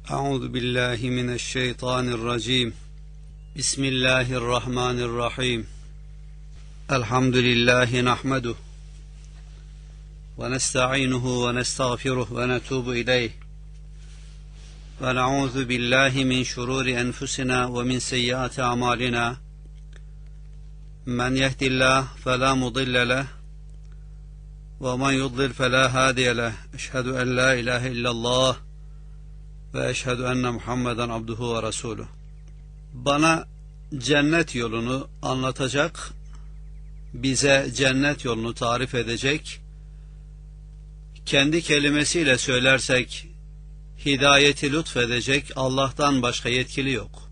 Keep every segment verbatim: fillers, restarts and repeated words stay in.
Euzu billahi mineşşeytanirracim. Bismillahirrahmanirrahim. Elhamdülillahi nahmeduhu ve nestaînuhu ve nestağfiruhu ve netûbu ileyh. Ve na'ûzu billahi min şurûri enfusina ve min seyyiâti a'mâlinâ. Men yehdillah felâ mudille leh ve men yudlil felâ hâdiye leh. Eşhedü en lâ ilâhe illallah ve eşhedü enne Muhammeden abduhu ve resuluh. Bana cennet yolunu anlatacak, bize cennet yolunu tarif edecek, kendi kelimesiyle söylersek hidayeti lütfedecek Allah'tan başka yetkili yok.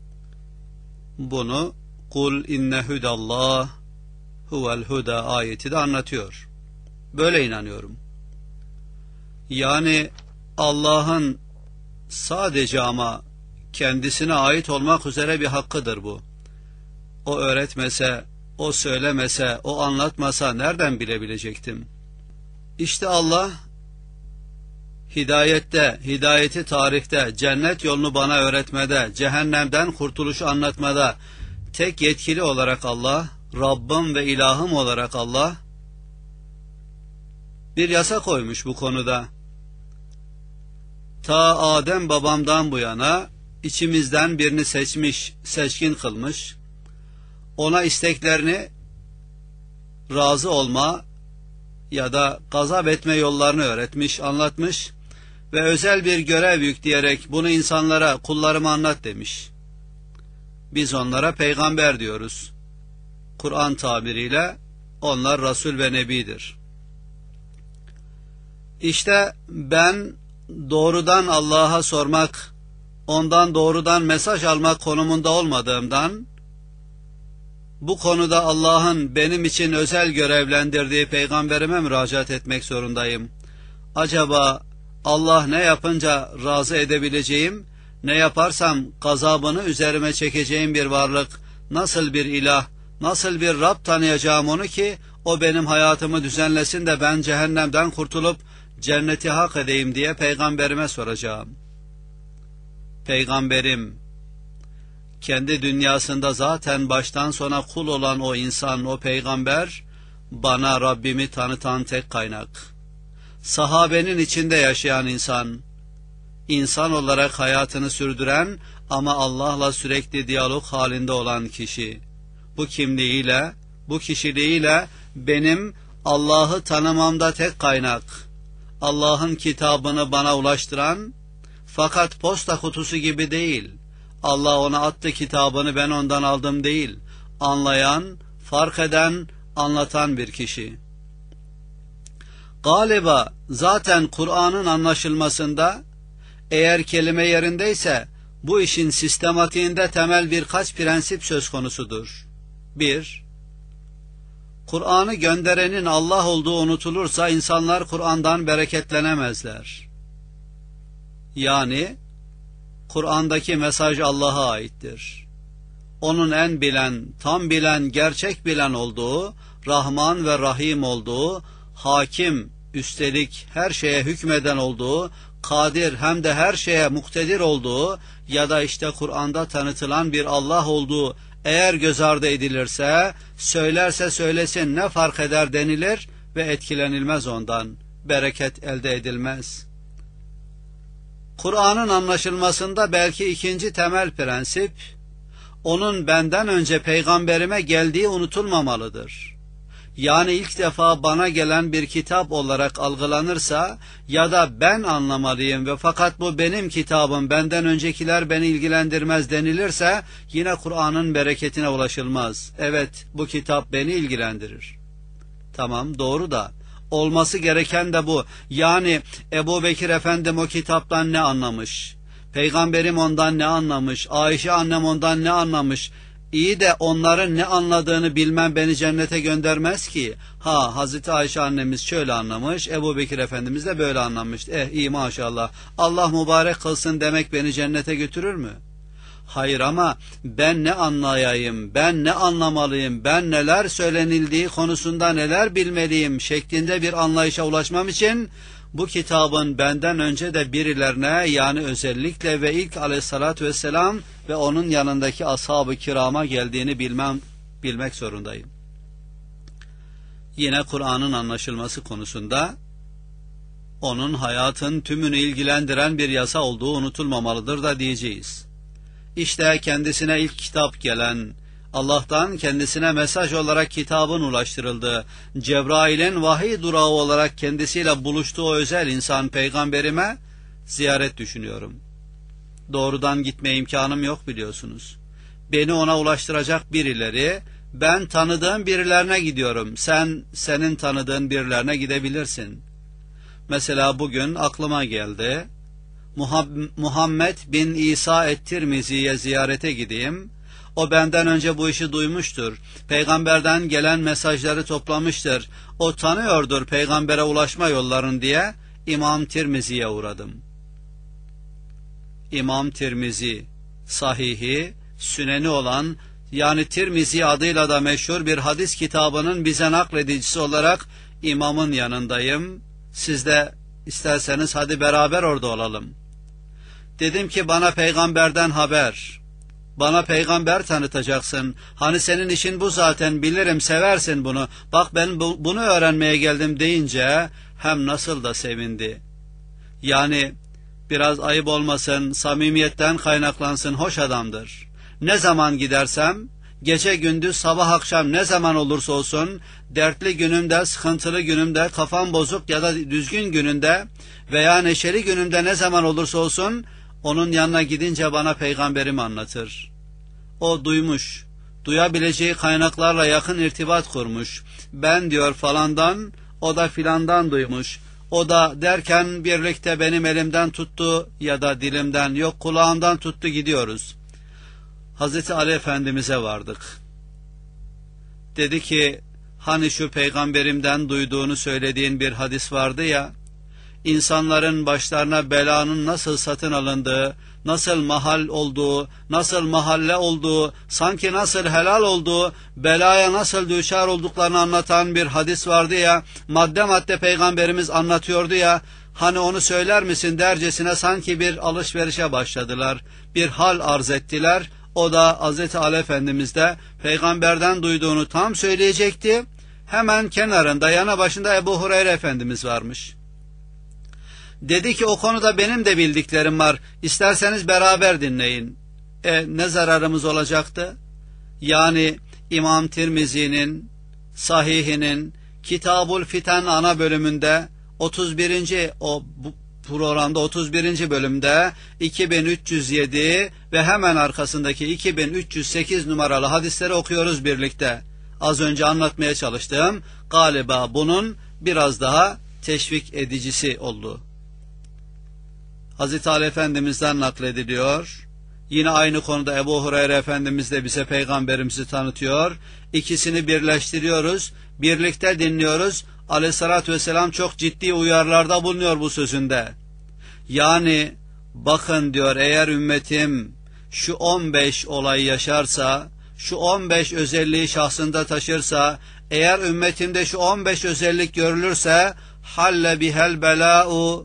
Bunu kul inne hudallah huvel huda ayeti de anlatıyor. Böyle inanıyorum. Yani Allah'ın sadece ama kendisine ait olmak üzere bir hakkıdır bu. O öğretmese, o söylemese, o anlatmasa nereden bilebilecektim? İşte Allah hidayette, hidayeti tarifte, cennet yolunu bana öğretmede, cehennemden kurtuluşu anlatmada tek yetkili olarak Allah, Rabbim ve ilahım olarak Allah bir yasa koymuş bu konuda. Ta Adem babamdan bu yana içimizden birini seçmiş, seçkin kılmış, ona isteklerini razı olma ya da gazap etme yollarını öğretmiş, anlatmış ve özel bir görev yükleyerek bunu insanlara, kullarıma anlat demiş. Biz onlara peygamber diyoruz. Kur'an tabiriyle onlar Resul ve Nebidir. İşte ben doğrudan Allah'a sormak, ondan doğrudan mesaj almak konumunda olmadığımdan, bu konuda Allah'ın benim için özel görevlendirdiği peygamberime müracaat etmek zorundayım. Acaba Allah ne yapınca razı edebileceğim, ne yaparsam gazabını üzerime çekeceğim bir varlık, nasıl bir ilah, nasıl bir Rab tanıyacağım onu ki o benim hayatımı düzenlesin de ben cehennemden kurtulup cenneti hak edeyim diye peygamberime soracağım. Peygamberim, kendi dünyasında zaten baştan sona kul olan o insan, o peygamber, bana Rabbimi tanıtan tek kaynak. Sahabenin içinde yaşayan insan, insan olarak hayatını sürdüren ama Allah'la sürekli diyalog halinde olan kişi. Bu kimliğiyle, bu kişiliğiyle benim Allah'ı tanımamda tek kaynak. Allah'ın kitabını bana ulaştıran, fakat posta kutusu gibi değil. Allah ona attı kitabını, ben ondan aldım değil. Anlayan, fark eden, anlatan bir kişi. Galiba zaten Kur'an'ın anlaşılmasında, eğer kelime yerindeyse, bu işin sistematiğinde temel birkaç prensip söz konusudur. Bir, Kur'an'ı gönderenin Allah olduğu unutulursa insanlar Kur'an'dan bereketlenemezler. Yani Kur'an'daki mesaj Allah'a aittir. Onun en bilen, tam bilen, gerçek bilen olduğu, Rahman ve Rahim olduğu, hakim, üstelik her şeye hükmeden olduğu, kadir hem de her şeye muktedir olduğu ya da işte Kur'an'da tanıtılan bir Allah olduğu eğer göz ardı edilirse, söylerse söylesin ne fark eder denilir ve etkilenilmez ondan, bereket elde edilmez. Kur'an'ın anlaşılmasında belki ikinci temel prensip, onun benden önce peygamberime geldiği unutulmamalıdır. Yani ilk defa bana gelen bir kitap olarak algılanırsa ya da ben anlamalıyım ve fakat bu benim kitabım, benden öncekiler beni ilgilendirmez denilirse yine Kur'an'ın bereketine ulaşılmaz. Evet, bu kitap beni ilgilendirir. Tamam, doğru da olması gereken de bu. Yani Ebu Bekir Efendim o kitaptan ne anlamış? Peygamberim ondan ne anlamış? Ayşe annem ondan ne anlamış? İyi de onların ne anladığını bilmem beni cennete göndermez ki. Ha, Hazreti Ayşe annemiz şöyle anlamış, Ebu Bekir Efendimiz de böyle anlamış. Eh iyi maşallah, Allah mübarek kılsın demek beni cennete götürür mü? Hayır, ama ben ne anlayayım, ben ne anlamalıyım, ben neler söylenildiği konusunda neler bilmeliyim şeklinde bir anlayışa ulaşmam için bu kitabın benden önce de birilerine, yani özellikle ve ilk aleyhissalatü vesselam ve onun yanındaki ashab-ı kirama geldiğini bilmem, bilmek zorundayım. Yine Kur'an'ın anlaşılması konusunda onun hayatın tümünü ilgilendiren bir yasa olduğu unutulmamalıdır da diyeceğiz. İşte kendisine ilk kitap gelen, Allah'tan kendisine mesaj olarak kitabın ulaştırıldığı, Cebrail'in vahiy durağı olarak kendisiyle buluştuğu o özel insan peygamberime ziyaret düşünüyorum. Doğrudan gitme imkanım yok biliyorsunuz. Beni ona ulaştıracak birileri, ben tanıdığım birilerine gidiyorum. Sen, senin tanıdığın birilerine gidebilirsin. Mesela bugün aklıma geldi, Muhammed bin İsa et-Tirmizi'ye ziyarete gideyim. O benden önce bu işi duymuştur. Peygamberden gelen mesajları toplamıştır. O tanıyordur peygambere ulaşma yollarını diye İmam Tirmizi'ye uğradım. İmam Tirmizi, sahihi, süneni olan, yani Tirmizi adıyla da meşhur bir hadis kitabının bize nakledicisi olarak imamın yanındayım. Siz de isterseniz hadi beraber orada olalım. Dedim ki bana peygamberden haber. Bana peygamber tanıtacaksın. Hani senin işin bu zaten, bilirim seversin bunu. Bak ben bu, bunu öğrenmeye geldim deyince hem nasıl da sevindi. Yani biraz ayıp olmasın, samimiyetten kaynaklansın, hoş adamdır. Ne zaman gidersem, gece gündüz sabah akşam ne zaman olursa olsun, dertli günümde, sıkıntılı günümde, kafam bozuk ya da düzgün gününde veya neşeli günümde ne zaman olursa olsun, onun yanına gidince bana peygamberimi anlatır. O duymuş, duyabileceği kaynaklarla yakın irtibat kurmuş. Ben diyor falandan, o da filandan duymuş. O da derken birlikte benim elimden tuttu ya da dilimden, yok kulağımdan tuttu, gidiyoruz. Hazreti Ali Efendimiz'e vardık. Dedi ki, hani şu peygamberimden duyduğunu söylediğin bir hadis vardı ya, İnsanların başlarına belanın nasıl satın alındığı, nasıl mahal olduğu, nasıl mahalle olduğu, sanki nasıl helal olduğu, belaya nasıl düşer olduklarını anlatan bir hadis vardı ya, madde madde peygamberimiz anlatıyordu ya, hani onu söyler misin dercesine sanki bir alışverişe başladılar, bir hal arz ettiler. O da Hazreti Ali Efendimiz de peygamberden duyduğunu tam söyleyecekti. Hemen kenarında, yana başında Ebu Hureyre Efendimiz varmış. Dedi ki o konuda benim de bildiklerim var. İsterseniz beraber dinleyin. E ne zararımız olacaktı? Yani İmam Tirmizi'nin Sahihinin Kitabul Fiten ana bölümünde otuz birinci o bu programda otuz birinci bölümde iki bin üç yüz yedi ve hemen arkasındaki iki bin üç yüz sekiz numaralı hadisleri okuyoruz birlikte. Az önce anlatmaya çalıştığım galiba bunun biraz daha teşvik edicisi oldu. Hazreti Ali Efendimiz'den naklediliyor. Yine aynı konuda Ebu Hureyre Efendimiz de bize peygamberimizi tanıtıyor. İkisini birleştiriyoruz. Birlikte dinliyoruz. Aleyhissalatü vesselam çok ciddi uyarılarda bulunuyor bu sözünde. Yani bakın diyor, eğer ümmetim şu on beş olayı yaşarsa, şu on beş özelliği şahsında taşırsa, eğer ümmetimde şu on beş özellik görülürse, halle bihel belâ'u,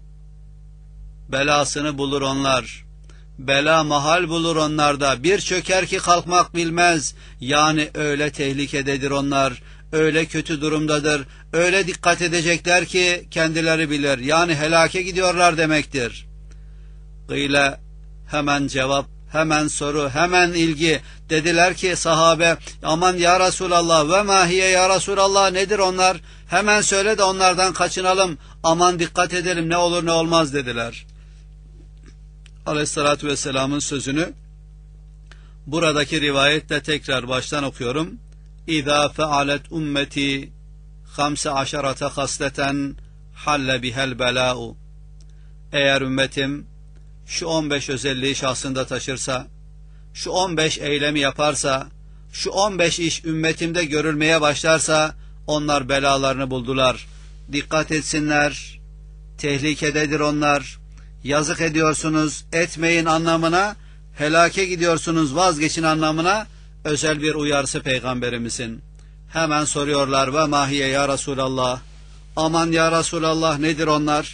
belasını bulur onlar. Bela mahal bulur onlarda. Bir çöker ki kalkmak bilmez. Yani öyle tehlikededir onlar. Öyle kötü durumdadır. Öyle dikkat edecekler ki kendileri bilir. Yani helake gidiyorlar demektir. Gıyle, hemen cevap, hemen soru, hemen ilgi. Dediler ki sahabe, aman ya Resulallah, ve mahiye ya Resulallah, nedir onlar? Hemen söyle de onlardan kaçınalım. Aman dikkat edelim, ne olur ne olmaz dediler. Aleyhissalatü vesselamın sözünü buradaki rivayetle tekrar baştan okuyorum. İzâ fealet ümmeti hamse aşarate hasleten halle bihel belâ'u. Eğer ümmetim şu on beş özelliği şahsında taşırsa, şu on beş eylemi yaparsa, şu on beş iş ümmetimde görülmeye başlarsa, onlar belalarını buldular. Dikkat etsinler, tehlikededir onlar. Yazık ediyorsunuz, etmeyin anlamına, helake gidiyorsunuz, vazgeçin anlamına özel bir uyarısı peygamberimizin. Hemen soruyorlar, ve mahiye ya Resulallah, aman ya Resulallah, nedir onlar?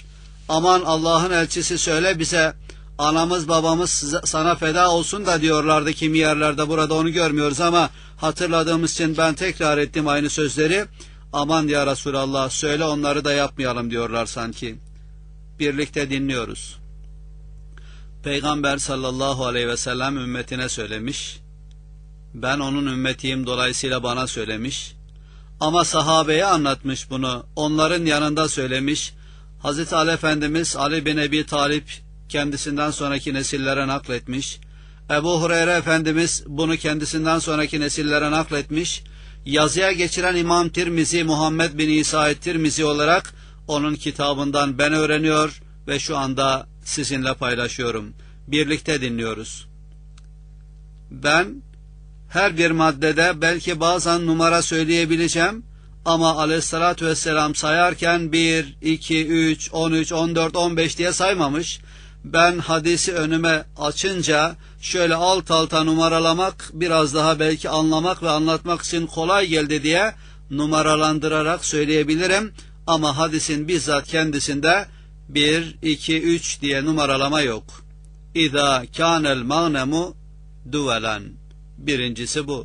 Aman Allah'ın elçisi söyle bize, anamız babamız sana feda olsun da diyorlardı kimi yerlerde, burada onu görmüyoruz ama hatırladığımız için ben tekrar ettim aynı sözleri. Aman ya Resulallah söyle onları da yapmayalım diyorlar sanki. Birlikte dinliyoruz. Peygamber sallallahu aleyhi ve sellem ümmetine söylemiş. Ben onun ümmetiyim, dolayısıyla bana söylemiş. Ama sahabeye anlatmış bunu. Onların yanında söylemiş. Hazreti Ali Efendimiz Ali bin Ebi Talip kendisinden sonraki nesillere nakletmiş. Ebu Hureyre Efendimiz bunu kendisinden sonraki nesillere nakletmiş. Yazıya geçiren İmam Tirmizi, Muhammed bin İsa Tirmizi olarak onun kitabından ben öğreniyor ve şu anda sizinle paylaşıyorum. Birlikte dinliyoruz. Ben her bir maddede belki bazen numara söyleyebileceğim ama aleyhissalatü vesselam sayarken bir, iki, üç, on üç, on dört, on beş diye saymamış. Ben hadisi önüme açınca şöyle alt alta numaralamak, biraz daha belki anlamak ve anlatmak için kolay geldi diye numaralandırarak söyleyebilirim. Ama hadisin bizzat kendisinde bir, iki, üç diye numaralama yok. İza kânel mağnemu duvelen. Birincisi bu.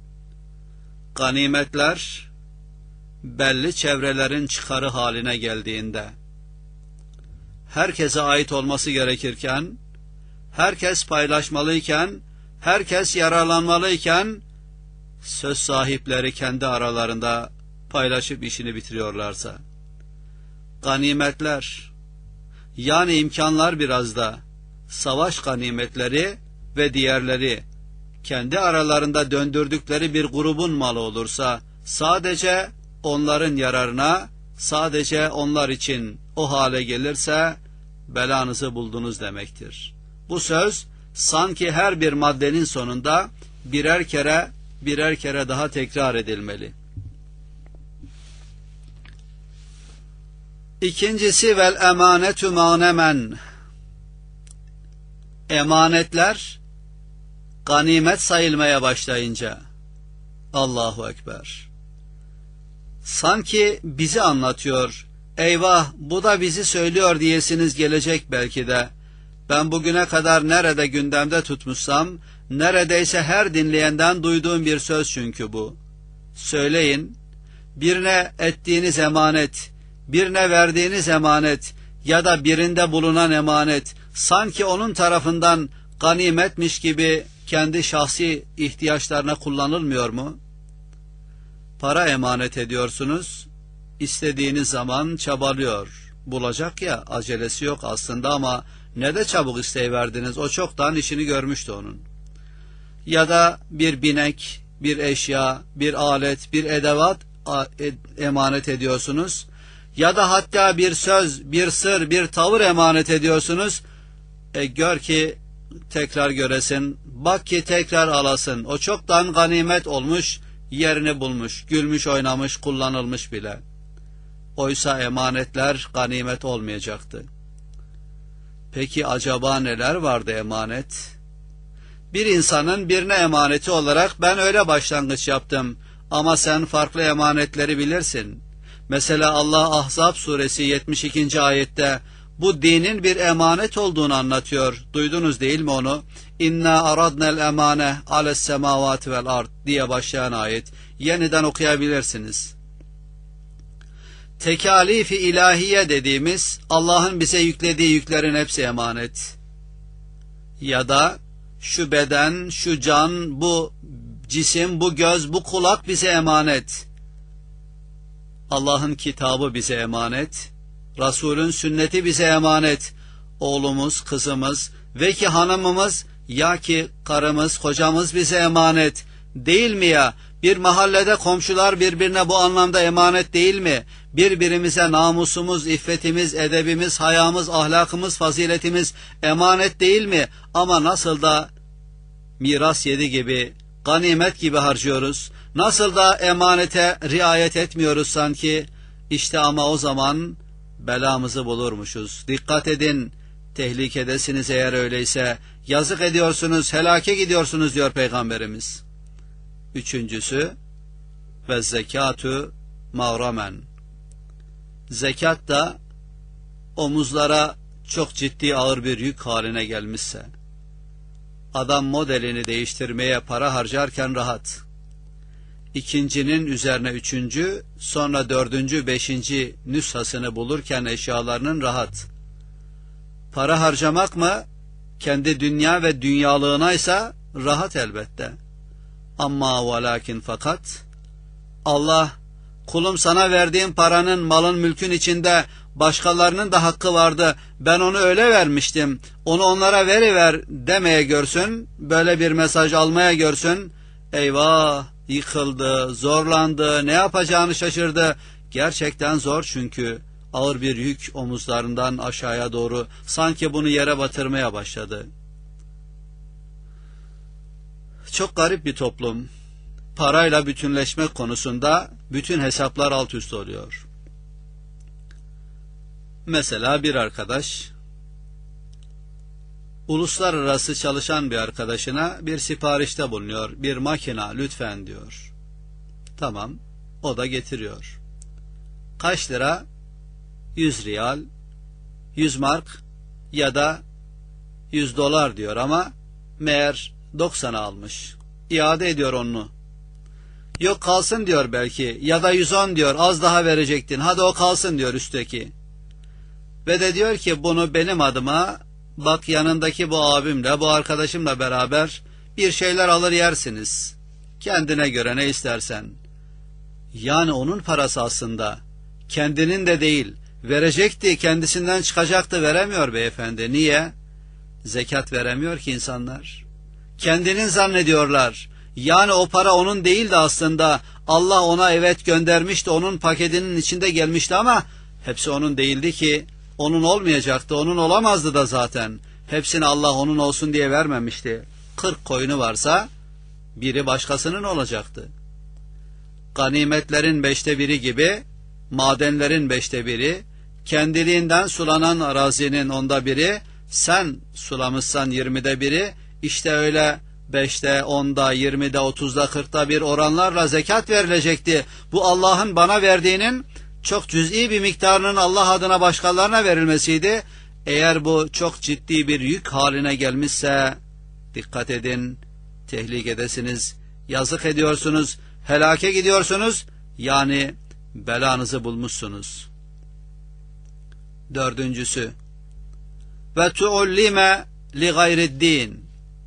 Ganimetler belli çevrelerin çıkarı haline geldiğinde, herkese ait olması gerekirken, herkes paylaşmalıyken, herkes yararlanmalıyken, söz sahipleri kendi aralarında paylaşıp işini bitiriyorlarsa, ganimetler, yani imkanlar biraz da, savaş ganimetleri ve diğerleri, kendi aralarında döndürdükleri bir grubun malı olursa, sadece onların yararına, sadece onlar için o hale gelirse, belanızı buldunuz demektir. Bu söz, sanki her bir maddenin sonunda birer kere, birer kere daha tekrar edilmeli. İkincisi, vel emanetu mağnemen. Emanetler, ganimet sayılmaya başlayınca, Allahu Ekber, sanki bizi anlatıyor, eyvah bu da bizi söylüyor diyesiniz gelecek belki de. Ben bugüne kadar nerede gündemde tutmuşsam, neredeyse her dinleyenden duyduğum bir söz çünkü bu. Söyleyin, birine ettiğiniz emanet, birine verdiğiniz emanet ya da birinde bulunan emanet, sanki onun tarafından ganimetmiş gibi kendi şahsi ihtiyaçlarına kullanılmıyor mu? Para emanet ediyorsunuz, istediğiniz zaman çabalıyor. Bulacak ya, acelesi yok aslında ama ne de çabuk isteyiverdiniz, o çoktan işini görmüştü onun. Ya da bir binek, bir eşya, bir alet, bir edevat emanet ediyorsunuz. Ya da hatta bir söz, bir sır, bir tavır emanet ediyorsunuz. E gör ki tekrar göresin, bak ki tekrar alasın. O çoktan ganimet olmuş, yerini bulmuş, gülmüş oynamış, kullanılmış bile. Oysa emanetler ganimet olmayacaktı. Peki acaba neler vardı emanet? Bir insanın birine emaneti olarak ben öyle başlangıç yaptım ama sen farklı emanetleri bilirsin. Mesela Allah Ahzab suresi yetmiş ikinci ayette bu dinin bir emanet olduğunu anlatıyor. Duydunuz değil mi onu? İnna aradnel emane ales semavati vel ard diye başlayan ayet. Yeniden okuyabilirsiniz. Tekalifi ilahiye dediğimiz Allah'ın bize yüklediği yüklerin hepsi emanet. Ya da şu beden, şu can, bu cisim, bu göz, bu kulak bize emanet. Allah'ın kitabı bize emanet. Resulün sünneti bize emanet. Oğlumuz, kızımız ve ki hanımımız ya ki karımız, kocamız bize emanet. Değil mi ya? Bir mahallede komşular birbirine bu anlamda emanet değil mi? Birbirimize namusumuz, iffetimiz, edebimiz, hayamız, ahlakımız, faziletimiz emanet değil mi? Ama nasıl da miras yedi gibi, ganimet gibi harcıyoruz. Nasıl da emanete riayet etmiyoruz sanki. İşte ama o zaman belamızı bulurmuşuz. Dikkat edin, tehlikedesiniz eğer öyleyse. Yazık ediyorsunuz, helake gidiyorsunuz diyor Peygamberimiz. Üçüncüsü, ve zekatü mağramen. Zekat da omuzlara çok ciddi ağır bir yük haline gelmişse, adam modelini değiştirmeye para harcarken rahat, ikincinin üzerine üçüncü, sonra dördüncü, beşinci nüshasını bulurken eşyalarının rahat. Para harcamak mı? Kendi dünya ve dünyalığına ise rahat elbette. Amma ve lakin fakat, Allah, kulum sana verdiğim paranın, malın, mülkün içinde başkalarının da hakkı vardı, ben onu öyle vermiştim, onu onlara veriver demeye görsün, böyle bir mesaj almaya görsün, eyvah, yıkıldı, zorlandı, ne yapacağını şaşırdı. Gerçekten zor, çünkü ağır bir yük omuzlarından aşağıya doğru sanki bunu yere batırmaya başladı. Çok garip bir toplum. Parayla bütünleşmek konusunda bütün hesaplar alt üst oluyor. Mesela bir arkadaş, uluslararası çalışan bir arkadaşına bir siparişte bulunuyor. Bir makina lütfen diyor. Tamam, o da getiriyor. Kaç lira? yüz riyal, yüz mark ya da yüz dolar diyor ama meğer doksan'a almış. İade ediyor onu. Yok kalsın diyor belki, ya da yüz on diyor, az daha verecektin, hadi o kalsın diyor üstteki. Ve de diyor ki bunu benim adıma, bak yanındaki bu abimle, bu arkadaşımla beraber bir şeyler alır yersiniz. Kendine göre ne istersen. Yani onun parası aslında, kendinin de değil, verecekti, kendisinden çıkacaktı, veremiyor beyefendi. Niye? Zekat veremiyor ki insanlar. Kendinin zannediyorlar. Yani o para onun değildi aslında. Allah ona evet göndermişti, onun paketinin içinde gelmişti ama hepsi onun değildi ki, onun olmayacaktı, onun olamazdı da zaten. Hepsini Allah onun olsun diye vermemişti. Kırk koyunu varsa biri başkasının olacaktı. Ganimetlerin beşte biri gibi, madenlerin beşte biri, kendiliğinden sulanan arazinin onda biri, sen sulamışsan yirmide biri, işte öyle beşte, onda, yirmide, otuzda, kırkta bir oranlarla zekat verilecekti. Bu Allah'ın bana verdiğinin çok cüz'i bir miktarının Allah adına başkalarına verilmesiydi. Eğer bu çok ciddi bir yük haline gelmişse, dikkat edin, tehlikedesiniz, yazık ediyorsunuz, helake gidiyorsunuz, yani belanızı bulmuşsunuz. Dördüncüsü, ve tuullime li gayriddin.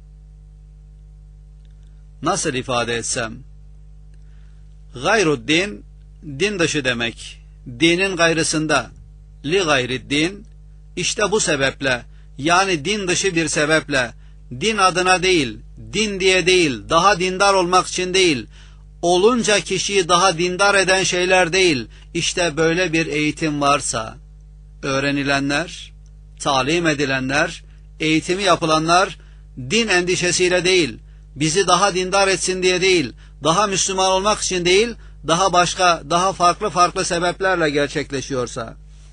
Nasıl ifade etsem? Gayruddin, din dışı demek. Dinin gayrısında. Li gayriddin, işte bu sebeple, yani din dışı bir sebeple, din adına değil, din diye değil, daha dindar olmak için değil, olunca kişiyi daha dindar eden şeyler değil, işte böyle bir eğitim varsa, öğrenilenler, talim edilenler, eğitimi yapılanlar, din endişesiyle değil, bizi daha dindar etsin diye değil, daha Müslüman olmak için değil, daha başka, daha farklı farklı sebeplerle gerçekleşiyorsa,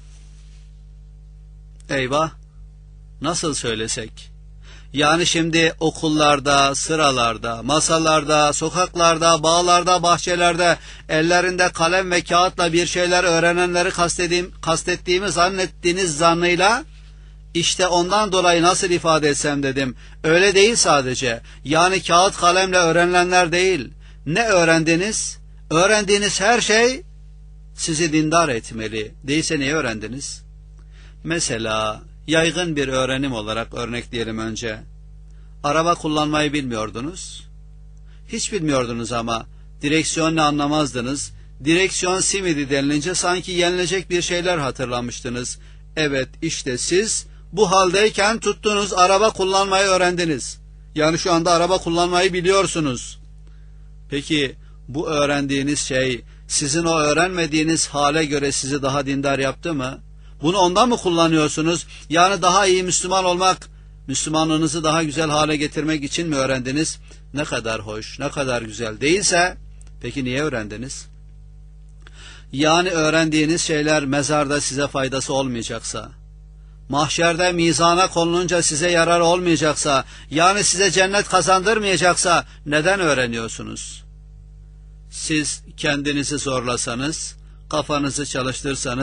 eyvah, nasıl söylesek? Yani şimdi okullarda, sıralarda, masalarda, sokaklarda, bağlarda, bahçelerde, ellerinde kalem ve kağıtla bir şeyler öğrenenleri kastediğim, kastettiğimi zannettiğiniz zannıyla, işte ondan dolayı nasıl ifade etsem dedim. Öyle değil sadece. Yani kağıt kalemle öğrenilenler değil. Ne öğrendiniz? Öğrendiğiniz her şey sizi dindar etmeli. Değilse neyi öğrendiniz? Mesela yaygın bir öğrenim olarak örnekleyelim önce. Araba kullanmayı bilmiyordunuz. Hiç bilmiyordunuz ama direksiyon ne anlamazdınız. Direksiyon simidi denilince sanki yenilecek bir şeyler hatırlamıştınız. Evet, işte siz bu haldeyken tuttunuz, araba kullanmayı öğrendiniz. Yani şu anda araba kullanmayı biliyorsunuz. Peki bu öğrendiğiniz şey sizin o öğrenmediğiniz hale göre sizi daha dindar yaptı mı? Bunu ondan mı kullanıyorsunuz? Yani daha iyi Müslüman olmak, Müslümanlığınızı daha güzel hale getirmek için mi öğrendiniz? Ne kadar hoş, ne kadar güzel. Değilse peki niye öğrendiniz? Yani öğrendiğiniz şeyler mezarda size faydası olmayacaksa, mahşerde mizana konulunca size yarar olmayacaksa, yani size cennet kazandırmayacaksa neden öğreniyorsunuz? Siz kendinizi zorlasanız, kafanızı çalıştırsanız,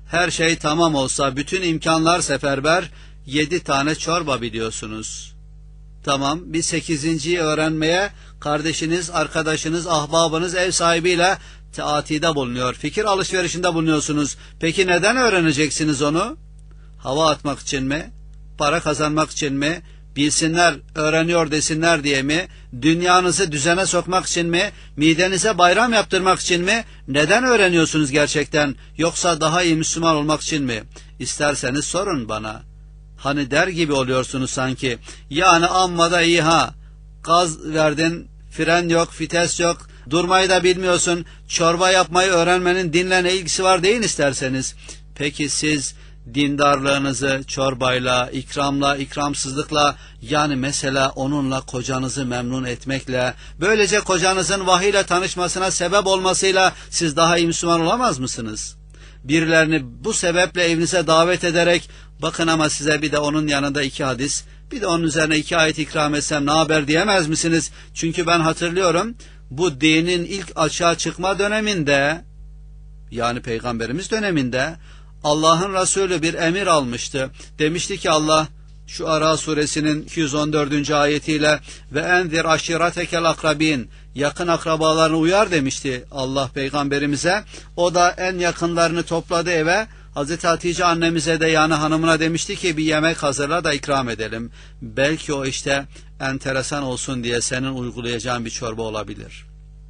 her şey tamam olsa, bütün imkanlar seferber, yedi tane çorba biliyorsunuz. Tamam, bir sekizinciyi öğrenmeye kardeşiniz, arkadaşınız, ahbabınız, ev sahibiyle teatide bulunuyor. Fikir alışverişinde bulunuyorsunuz. Peki neden öğreneceksiniz onu? Hava atmak için mi? Para kazanmak için mi? Bilsinler, öğreniyor desinler diye mi? Dünyanızı düzene sokmak için mi? Midenize bayram yaptırmak için mi? Neden öğreniyorsunuz gerçekten? Yoksa daha iyi Müslüman olmak için mi? İsterseniz sorun bana. Hani der gibi oluyorsunuz sanki. Yani amma da iyi ha. Gaz verdin, fren yok, vites yok. Durmayı da bilmiyorsun. Çorba yapmayı öğrenmenin dinle ne ilgisi var deyin isterseniz. Peki siz dindarlığınızı çorbayla, ikramla, ikramsızlıkla, yani mesela onunla kocanızı memnun etmekle, böylece kocanızın vahiyle tanışmasına sebep olmasıyla siz daha iyi Müslüman olamaz mısınız? Birilerini bu sebeple evinize davet ederek, bakın ama size bir de onun yanında iki hadis, bir de onun üzerine iki ayet ikram etsem ne haber diyemez misiniz? Çünkü ben hatırlıyorum, bu dinin ilk açığa çıkma döneminde, yani Peygamberimiz döneminde, Allah'ın Resulü bir emir almıştı. Demişti ki Allah, şu Ara suresinin iki yüz on dördüncü ayetiyle ve enzir aşiretekel akrabin, yakın akrabalarını uyar demişti Allah Peygamberimize. O da en yakınlarını topladı eve. Hazreti Hatice annemize de, yani hanımına demişti ki bir yemek hazırla da ikram edelim. Belki o işte enteresan olsun diye senin uygulayacağın bir çorba olabilir.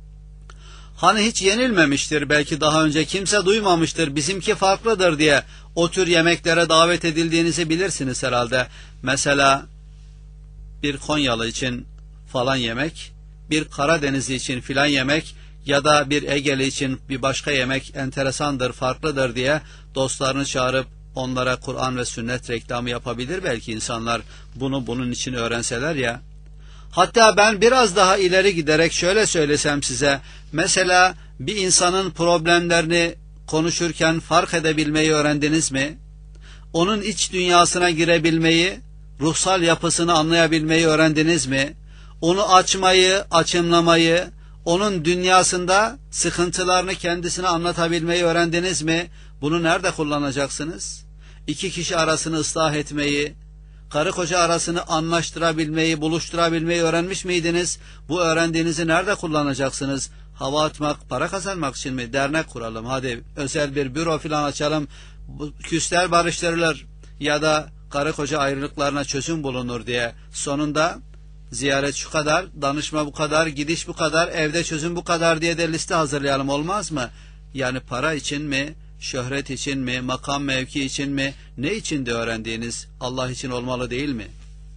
Hani hiç yenilmemiştir, belki daha önce kimse duymamıştır, bizimki farklıdır diye o tür yemeklere davet edildiğinizi bilirsiniz herhalde. Mesela bir Konyalı için falan yemek, bir Karadenizli için filan yemek ya da bir Egeli için bir başka yemek enteresandır, farklıdır diye dostlarını çağırıp onlara Kur'an ve sünnet reklamı yapabilir belki insanlar, bunu bunun için öğrenseler ya. Hatta ben biraz daha ileri giderek şöyle söylesem size, mesela bir insanın problemlerini konuşurken fark edebilmeyi öğrendiniz mi? Onun iç dünyasına girebilmeyi, ruhsal yapısını anlayabilmeyi öğrendiniz mi? Onu açmayı, açımlamayı, onun dünyasında sıkıntılarını kendisine anlatabilmeyi öğrendiniz mi? Bunu nerede kullanacaksınız? İki kişi arasını ıslah etmeyi, karı koca arasını anlaştırabilmeyi, buluşturabilmeyi öğrenmiş miydiniz? Bu öğrendiğinizi nerede kullanacaksınız? Hava atmak, para kazanmak için mi? Dernek kuralım, hadi özel bir büro filan açalım, küsler barıştırılır ya da karı koca ayrılıklarına çözüm bulunur diye. Sonunda ziyaret şu kadar, danışma bu kadar, gidiş bu kadar, evde çözüm bu kadar diye de liste hazırlayalım, olmaz mı? Yani para için mi? Şöhret için mi, makam mevki için mi, ne için de öğrendiğiniz Allah için olmalı değil mi?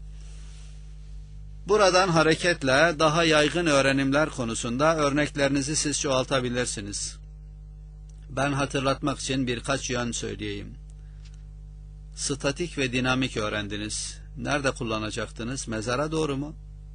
Buradan hareketle daha yaygın öğrenimler konusunda örneklerinizi siz çoğaltabilirsiniz. Ben hatırlatmak için birkaç yön söyleyeyim. Statik ve dinamik öğrendiniz. Nerede kullanacaktınız? Mezara doğru mu?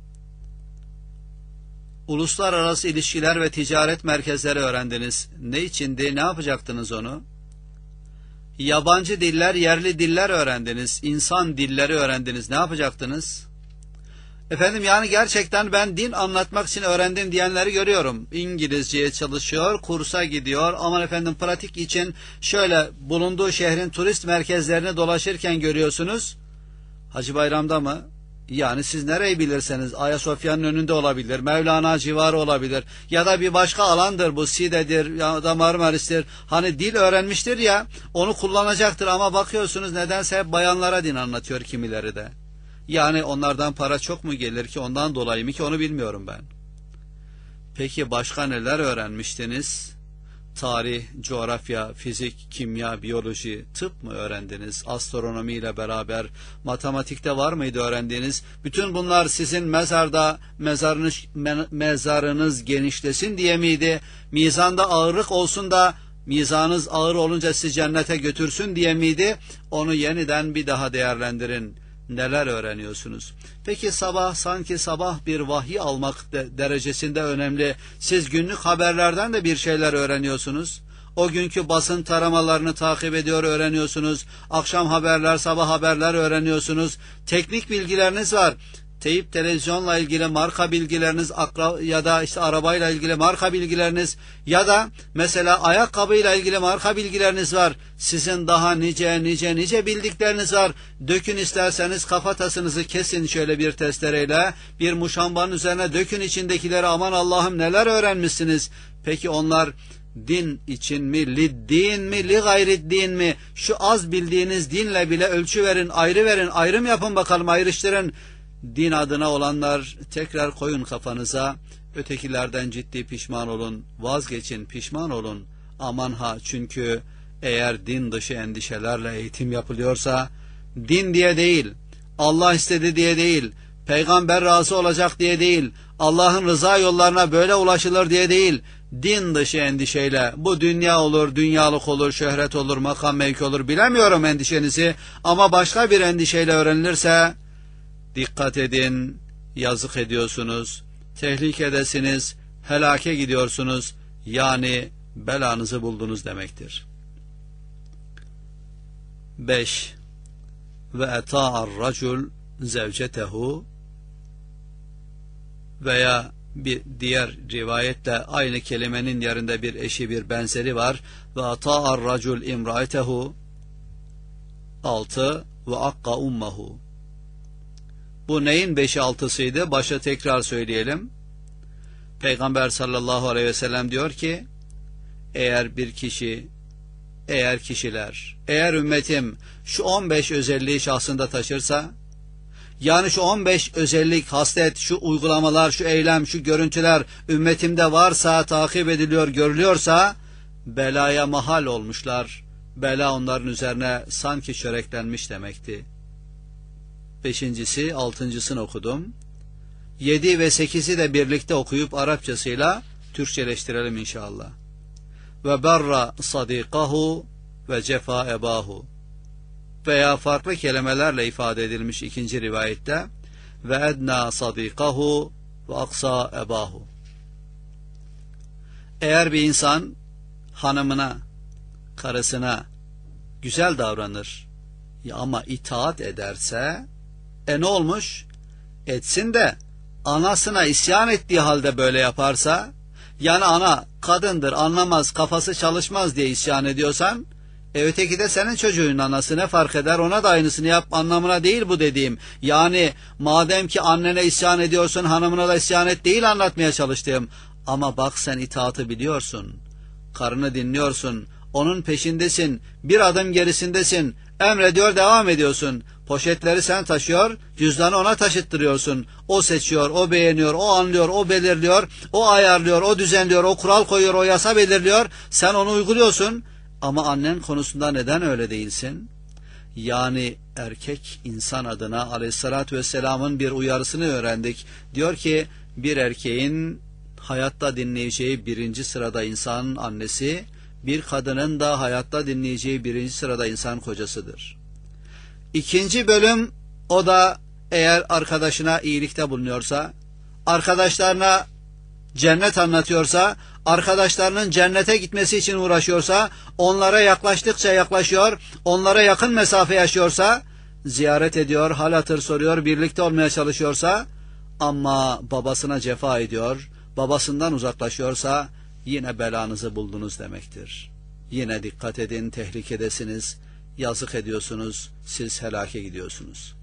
Uluslararası ilişkiler ve ticaret merkezleri öğrendiniz. Ne içindi, ne yapacaktınız onu? Yabancı diller, yerli diller öğrendiniz. İnsan dilleri öğrendiniz. Ne yapacaktınız? Efendim, yani gerçekten ben din anlatmak için öğrendim diyenleri görüyorum. İngilizceye çalışıyor, kursa gidiyor. Aman efendim, pratik için şöyle bulunduğu şehrin turist merkezlerini dolaşırken görüyorsunuz. Hacı Bayram'da mı? Yani siz nereyi bilirseniz, Ayasofya'nın önünde olabilir, Mevlana civarı olabilir ya da bir başka alandır, bu Side'dir ya da Marmaris'tir. Hani dil öğrenmiştir ya, onu kullanacaktır ama bakıyorsunuz nedense hep bayanlara din anlatıyor kimileri de. Yani onlardan para çok mu gelir ki, ondan dolayı mı ki, onu bilmiyorum ben. Peki başka neler öğrenmiştiniz? Tarih, coğrafya, fizik, kimya, biyoloji, tıp mı öğrendiniz? Astronomi ile beraber matematikte var mıydı öğrendiğiniz? Bütün bunlar sizin mezarda mezarınız, me, mezarınız genişlesin diye miydi? Mizanda ağırlık olsun da mizanınız ağır olunca sizi cennete götürsün diye miydi? Onu yeniden bir daha değerlendirin. Neler öğreniyorsunuz? Peki sabah, sanki sabah bir vahiy almak de, derecesinde önemli. Siz günlük haberlerden de bir şeyler öğreniyorsunuz. O günkü basın taramalarını takip ediyor, öğreniyorsunuz. Akşam haberler, sabah haberler öğreniyorsunuz. Teknik bilgileriniz var. teyip televizyonla ilgili marka bilgileriniz, akra ya da işte arabayla ilgili marka bilgileriniz ya da mesela ayakkabıyla ilgili marka bilgileriniz var. Sizin daha nice nice nice bildikleriniz var. Dökün isterseniz kafatasınızı kesin şöyle bir testereyle, bir muşambanın üzerine dökün içindekileri, aman Allah'ım neler öğrenmişsiniz. Peki onlar din için mi, liddin mi, li gayriddin mi? Şu az bildiğiniz dinle bile ölçü verin, ayrı verin, ayrım yapın bakalım, ayrıştırın. Din adına olanlar tekrar koyun kafanıza. Ötekilerden ciddi pişman olun, vazgeçin, pişman olun. Aman ha, çünkü eğer din dışı endişelerle eğitim yapılıyorsa, din diye değil, Allah istedi diye değil, peygamber razı olacak diye değil, Allah'ın rıza yollarına böyle ulaşılır diye değil, din dışı endişeyle, bu dünya olur, dünyalık olur, şöhret olur, makam mevki olur, bilemiyorum endişenizi, ama başka bir endişeyle öğrenilirse, dikkat edin, yazık ediyorsunuz, tehlikedesiniz, helake gidiyorsunuz, yani belanızı buldunuz demektir. beş. Ve eta'ar racul zevcetehu, veya bir diğer rivayette aynı kelimenin yerinde bir eşi, bir benzeri var. Ve ata'ar racul imraetehu. altı. Ve akka ummehu. Bu neyin beşi altısıydı? Başa tekrar söyleyelim. Peygamber sallallahu aleyhi ve sellem diyor ki, eğer bir kişi, eğer kişiler, eğer ümmetim şu on beş özelliği şahsında taşırsa, yani şu on beş özellik, haslet, şu uygulamalar, şu eylem, şu görüntüler ümmetimde varsa, takip ediliyor, görülüyorsa, belaya mahal olmuşlar. Bela onların üzerine sanki çöreklenmiş demekti. Beşincisi, altıncısını okudum. Yedi ve sekizi de birlikte okuyup Arapçasıyla Türkçeleştirelim inşallah. Ve berra sadikahu ve cefa ebahu. Veya farklı kelimelerle ifade edilmiş ikinci rivayette, ve edna sadikahu ve aksa ebahu. Eğer bir insan hanımına, karısına güzel davranır ya ama itaat ederse, e ne olmuş? Etsin de anasına isyan ettiği halde böyle yaparsa, yani ana kadındır, anlamaz, kafası çalışmaz diye isyan ediyorsan, E öteki de senin çocuğun anası, ne fark eder, ona da aynısını yap anlamına değil bu dediğim. Yani madem ki annene isyan ediyorsun, hanımına da isyan et değil anlatmaya çalıştığım. Ama bak sen itaatı biliyorsun, karını dinliyorsun, onun peşindesin, bir adım gerisindesin, emrediyor devam ediyorsun. Poşetleri sen taşıyor, cüzdanı ona taşıttırıyorsun. O seçiyor, o beğeniyor, o anlıyor, o belirliyor, o ayarlıyor, o düzenliyor, o kural koyuyor, o yasa belirliyor. Sen onu uyguluyorsun. Ama annen konusunda neden öyle değilsin? Yani erkek insan adına aleyhissalatü vesselamın bir uyarısını öğrendik. Diyor ki bir erkeğin hayatta dinleyeceği birinci sırada insan annesi, bir kadının da hayatta dinleyeceği birinci sırada insan kocasıdır. İkinci bölüm, o da eğer arkadaşına iyilikte bulunuyorsa, arkadaşlarına cennet anlatıyorsa, arkadaşlarının cennete gitmesi için uğraşıyorsa, onlara yaklaştıkça yaklaşıyor, onlara yakın mesafe yaşıyorsa, ziyaret ediyor, hal hatır soruyor, birlikte olmaya çalışıyorsa, ama babasına cefa ediyor, babasından uzaklaşıyorsa, yine belanızı buldunuz demektir. Yine dikkat edin, tehlikedesiniz, yazık ediyorsunuz, siz helake gidiyorsunuz.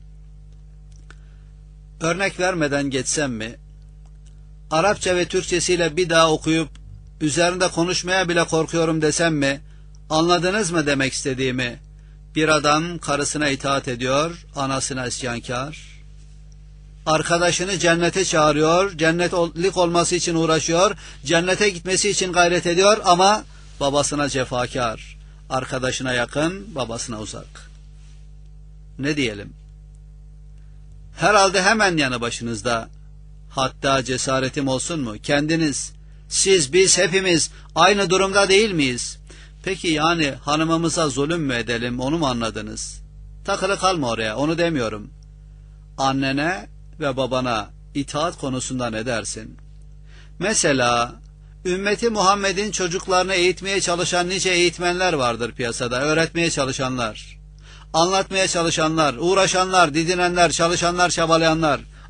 Örnek vermeden geçsem mi? Arapça ve Türkçesiyle bir daha okuyup üzerinde konuşmaya bile korkuyorum desem mi? Anladınız mı demek istediğimi? Bir adam karısına itaat ediyor, anasına isyankar. Arkadaşını cennete çağırıyor, cennetlik olması için uğraşıyor, cennete gitmesi için gayret ediyor ama babasına cefakar. Arkadaşına yakın, babasına uzak. Ne diyelim? Herhalde hemen yanı başınızda, hatta cesaretim olsun mu? Kendiniz, siz, biz hepimiz aynı durumda değil miyiz? Peki yani hanımımıza zulüm mü edelim, onu mu anladınız? Takılı kalma oraya, onu demiyorum. Annene ve babana itaat konusunda ne dersin? Mesela ümmeti Muhammed'in çocuklarını eğitmeye çalışan nice eğitmenler vardır piyasada, öğretmeye çalışanlar, anlatmaya çalışanlar, uğraşanlar, didinenler, çalışanlar, çabalayanlar.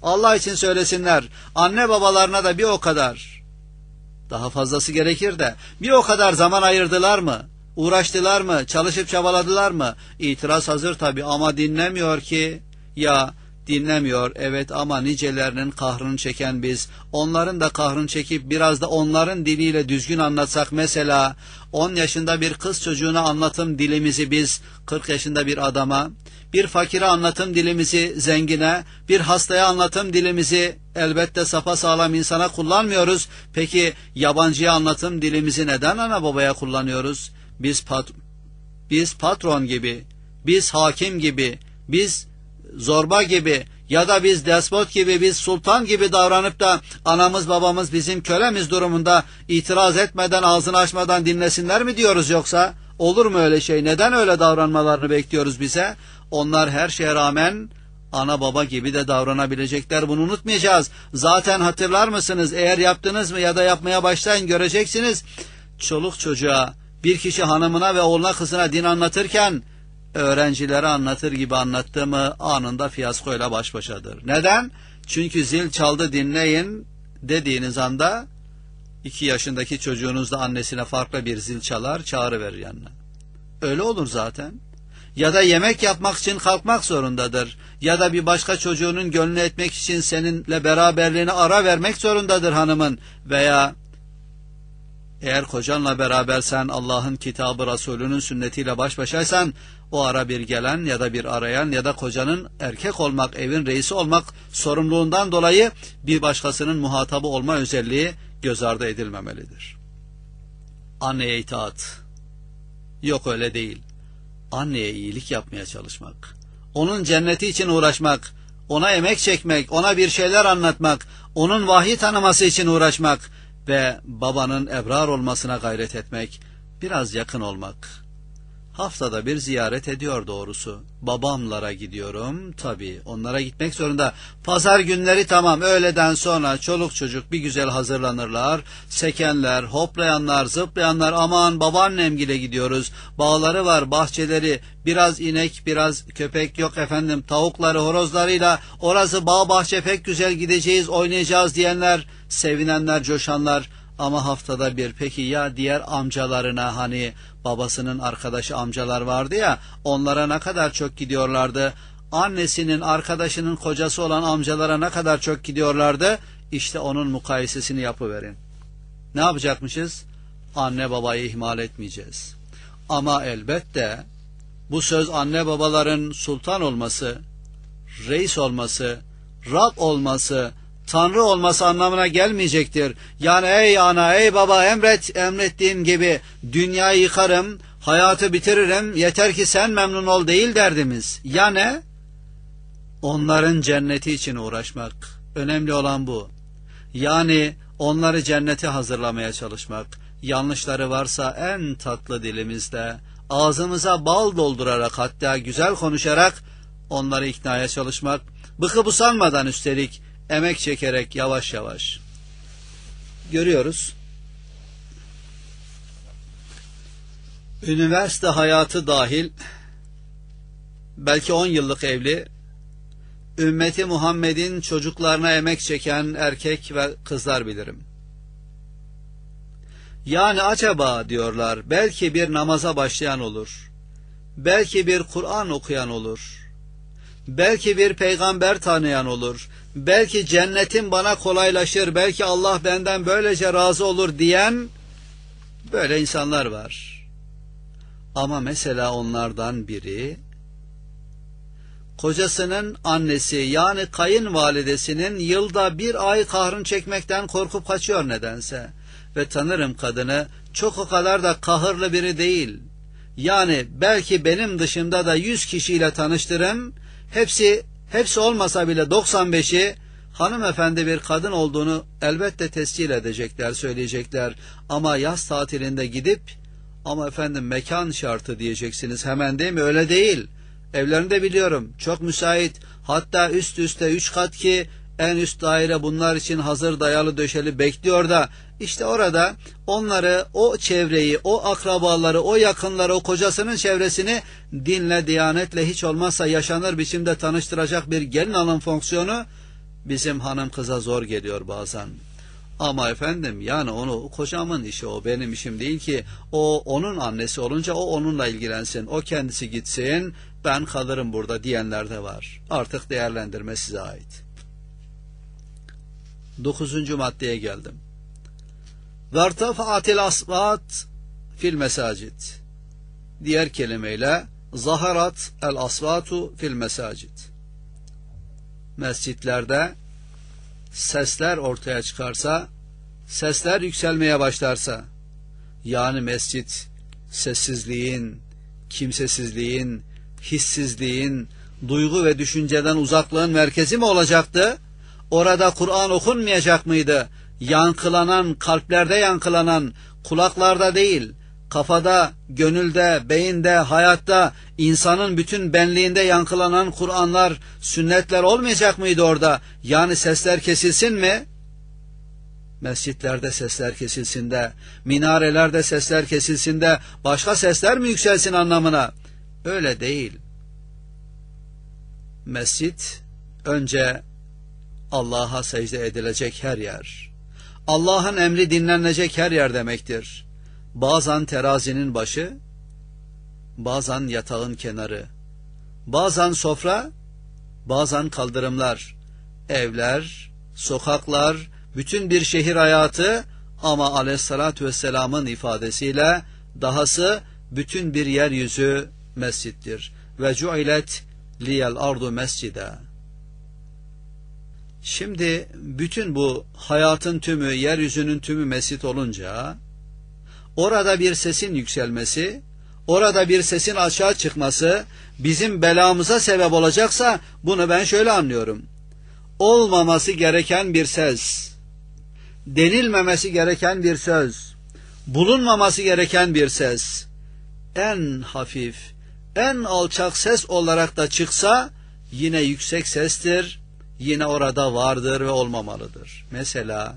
Allah için söylesinler. Anne babalarına da bir o kadar, daha fazlası gerekir de, bir o kadar zaman ayırdılar mı? Uğraştılar mı? Çalışıp çabaladılar mı? İtiraz hazır tabii ama dinlemiyor ki. Ya dinlemiyor, evet, ama nicelerinin kahrını çeken biz, onların da kahrını çekip biraz da onların diliyle düzgün anlatsak, mesela on yaşında bir kız çocuğuna anlatım dilimizi biz kırk yaşında bir adama, bir fakire anlatım dilimizi zengine, bir hastaya anlatım dilimizi elbette sapasağlam insana kullanmıyoruz. Peki yabancıya anlatım dilimizi neden ana babaya kullanıyoruz? Biz pat biz patron gibi, biz hakim gibi, biz zorba gibi ya da biz despot gibi, biz sultan gibi davranıp da anamız babamız bizim kölemiz durumunda itiraz etmeden, ağzını açmadan dinlesinler mi diyoruz yoksa? Olur mu öyle şey? Neden öyle davranmalarını bekliyoruz bize? Onlar her şeye rağmen ana baba gibi de davranabilecekler. Bunu unutmayacağız. Zaten hatırlar mısınız? Eğer yaptınız mı ya da yapmaya başlayın, göreceksiniz. Çoluk çocuğa, bir kişi hanımına ve oğluna kızına din anlatırken öğrencilere anlatır gibi anlattı mı anında fiyaskoyla baş başadır. Neden? Çünkü zil çaldı dinleyin dediğiniz anda iki yaşındaki çocuğunuz da annesine farklı bir zil çalar, çağırıverir yanına. Öyle olur zaten. Ya da yemek yapmak için kalkmak zorundadır. Ya da bir başka çocuğunun gönlünü etmek için seninle beraberliğine ara vermek zorundadır hanımın. Veya eğer kocanla berabersen, Allah'ın kitabı, Resulünün sünnetiyle baş başaysan, o ara bir gelen ya da bir arayan ya da kocanın erkek olmak, evin reisi olmak sorumluluğundan dolayı bir başkasının muhatabı olma özelliği göz ardı edilmemelidir. Anneye itaat. Yok, öyle değil. Anneye iyilik yapmaya çalışmak, onun cenneti için uğraşmak, ona emek çekmek, ona bir şeyler anlatmak, onun vahiy tanıması için uğraşmak ve babanın ebrar olmasına gayret etmek, biraz yakın olmak. Haftada bir ziyaret ediyor doğrusu. Babamlara gidiyorum, tabii onlara gitmek zorunda. Pazar günleri tamam, öğleden sonra çoluk çocuk bir güzel hazırlanırlar. Sekenler, hoplayanlar, zıplayanlar, aman babaannemgile gidiyoruz. Bağları var, bahçeleri, biraz inek, biraz köpek, yok efendim tavukları, horozlarıyla orası bağ bahçe pek güzel, gideceğiz, oynayacağız diyenler, sevinenler, coşanlar. Ama haftada bir, peki ya diğer amcalarına, hani babasının arkadaşı amcalar vardı ya, onlara ne kadar çok gidiyorlardı? Annesinin arkadaşının kocası olan amcalara ne kadar çok gidiyorlardı? İşte onun mukayesesini yapıverin. Ne yapacakmışız? Anne babayı ihmal etmeyeceğiz. Ama elbette bu söz anne babaların sultan olması, reis olması, Rab olması, Tanrı olması anlamına gelmeyecektir. Yani ey ana, ey baba, emret, emrettiğin gibi dünyayı yıkarım, hayatı bitiririm, yeter ki sen memnun ol değil derdimiz. Ya ne? Onların cenneti için uğraşmak. Önemli olan bu. Yani onları cennete hazırlamaya çalışmak. Yanlışları varsa en tatlı dilimizde, ağzımıza bal doldurarak, hatta güzel konuşarak onları iknaya çalışmak. Bıkıp usanmadan, üstelik emek çekerek, yavaş yavaş. Görüyoruz. Üniversite hayatı dahil belki on yıllık evli, ümmeti Muhammed'in çocuklarına emek çeken erkek ve kızlar bilirim. Yani acaba diyorlar, belki bir namaza başlayan olur, belki bir Kur'an okuyan olur, belki bir peygamber tanıyan olur, belki cennetim bana kolaylaşır, belki Allah benden böylece razı olur diyen böyle insanlar var. Ama mesela onlardan biri, kocasının annesi yani kayınvalidesinin yılda bir ay kahrını çekmekten korkup kaçıyor nedense. Ve tanırım kadını, çok o kadar da kahırlı biri değil. Yani belki benim dışımda da yüz kişiyle tanıştırın, hepsi hepsi olmasa bile doksan beşi hanımefendi bir kadın olduğunu elbette tescil edecekler, söyleyecekler. Ama yaz tatilinde gidip, ama efendim mekan şartı diyeceksiniz hemen, değil mi? Öyle değil. Evlerini de biliyorum, çok müsait, hatta üst üste üç kat ki en üst daire bunlar için hazır dayalı döşeli bekliyor da, işte orada onları, o çevreyi, o akrabaları, o yakınları, o kocasının çevresini dinle, diyanetle, hiç olmazsa yaşanır biçimde tanıştıracak bir gelin hanım fonksiyonu bizim hanım kıza zor geliyor bazen. Ama efendim yani onu kocamın işi, o benim işim değil ki. O onun annesi olunca o onunla ilgilensin. O kendisi gitsin, ben kalırım burada diyenler de var. Artık değerlendirme size ait. Dokuzuncu maddeye geldim. Vertafa'atil asvat fil mesacid. Diğer kelimeyle zaharat el asvatu fil mesacid. Mescitlerde sesler ortaya çıkarsa, sesler yükselmeye başlarsa, yani mescit sessizliğin, kimsesizliğin, hissizliğin, duygu ve düşünceden uzaklığın merkezi mi olacaktı? Orada Kur'an okunmayacak mıydı? Yankılanan, kalplerde yankılanan, kulaklarda değil, kafada, gönülde, beyinde, hayatta, insanın bütün benliğinde yankılanan Kur'anlar, sünnetler olmayacak mıydı orada? Yani sesler kesilsin mi? Mescitlerde sesler kesilsin de, minarelerde sesler kesilsin de, başka sesler mi yükselsin anlamına? Öyle değil. Mescit, önce Allah'a secde edilecek her yer. Allah'ın emri dinlenecek her yer demektir. Bazen terazinin başı, bazen yatağın kenarı, bazen sofra, bazen kaldırımlar, evler, sokaklar, bütün bir şehir hayatı, ama aleyhissalatü vesselamın ifadesiyle dahası bütün bir yeryüzü mescittir. Ve cu'ilet liyel ardu mescide. Şimdi bütün bu hayatın tümü, yeryüzünün tümü mescit olunca, orada bir sesin yükselmesi, orada bir sesin aşağı çıkması bizim belamıza sebep olacaksa, bunu ben şöyle anlıyorum. Olmaması gereken bir ses, denilmemesi gereken bir söz, bulunmaması gereken bir ses, en hafif, en alçak ses olarak da çıksa, yine yüksek sestir, yine orada vardır ve olmamalıdır. Mesela,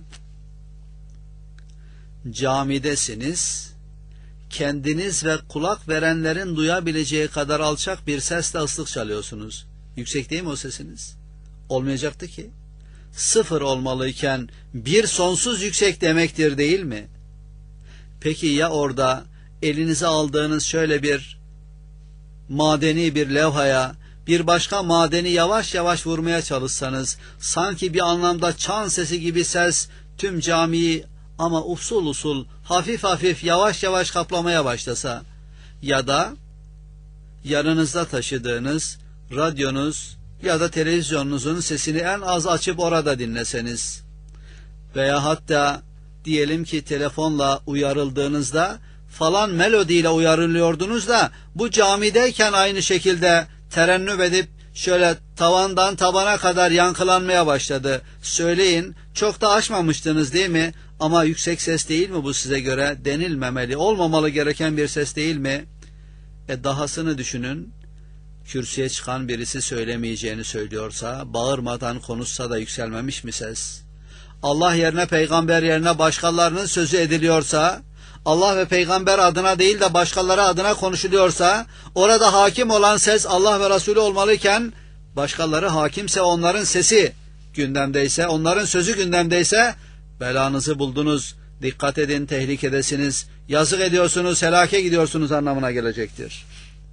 camidesiniz, kendiniz ve kulak verenlerin duyabileceği kadar alçak bir sesle ıslık çalıyorsunuz. Yüksek değil mi o sesiniz? Olmayacaktı ki. Sıfır olmalıyken bir sonsuz yüksek demektir, değil mi? Peki ya orada elinize aldığınız şöyle bir madeni bir levhaya bir başka madeni yavaş yavaş vurmaya çalışsanız, sanki bir anlamda çan sesi gibi ses tüm camiyi ama usul usul, hafif hafif, yavaş yavaş kaplamaya başlasa, ya da yanınızda taşıdığınız radyonuz ya da televizyonunuzun sesini en az açıp orada dinleseniz, veya hatta diyelim ki telefonla uyarıldığınızda falan melodiyle uyarılıyordunuz da, bu camideyken aynı şekilde terennüm edip şöyle tavandan tabana kadar yankılanmaya başladı. Söyleyin, çok da aşmamıştınız değil mi? Ama yüksek ses değil mi bu size göre? Denilmemeli, olmamalı gereken bir ses değil mi? E dahasını düşünün. Kürsüye çıkan birisi söylemeyeceğini söylüyorsa, bağırmadan konuşsa da yükselmemiş mi ses? Allah yerine, peygamber yerine başkalarının sözü ediliyorsa, Allah ve peygamber adına değil de başkaları adına konuşuluyorsa, orada hakim olan ses Allah ve Resulü olmalıyken, başkaları hakimse, onların sesi gündemdeyse, onların sözü gündemdeyse, belanızı buldunuz, dikkat edin, tehlikedesiniz, yazık ediyorsunuz, helake gidiyorsunuz anlamına gelecektir.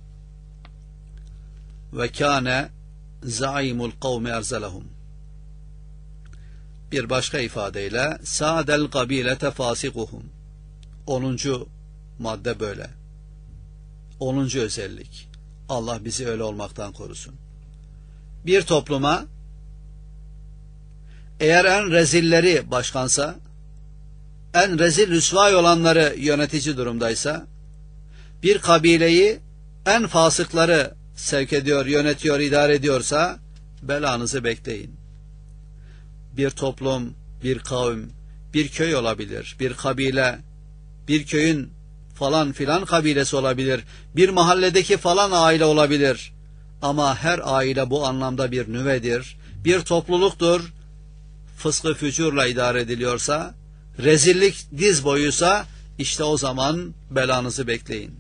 Ve kâne zaimul kavmi erzelehum. Bir başka ifadeyle sa'del kabilete fasikuhum. Onuncu madde böyle. Onuncu özellik. Allah bizi öyle olmaktan korusun. Bir topluma eğer en rezilleri başkansa, en rezil rüsvay olanları yönetici durumdaysa, bir kabileyi en fasıkları sevk ediyor, yönetiyor, idare ediyorsa, belanızı bekleyin. Bir toplum, bir kavim, bir köy olabilir, bir kabile, bir köyün falan filan kabilesi olabilir, bir mahalledeki falan aile olabilir. Ama her aile bu anlamda bir nüvedir, bir topluluktur. Fıskı fücurla idare ediliyorsa, rezillik diz boyuysa, işte o zaman belanızı bekleyin.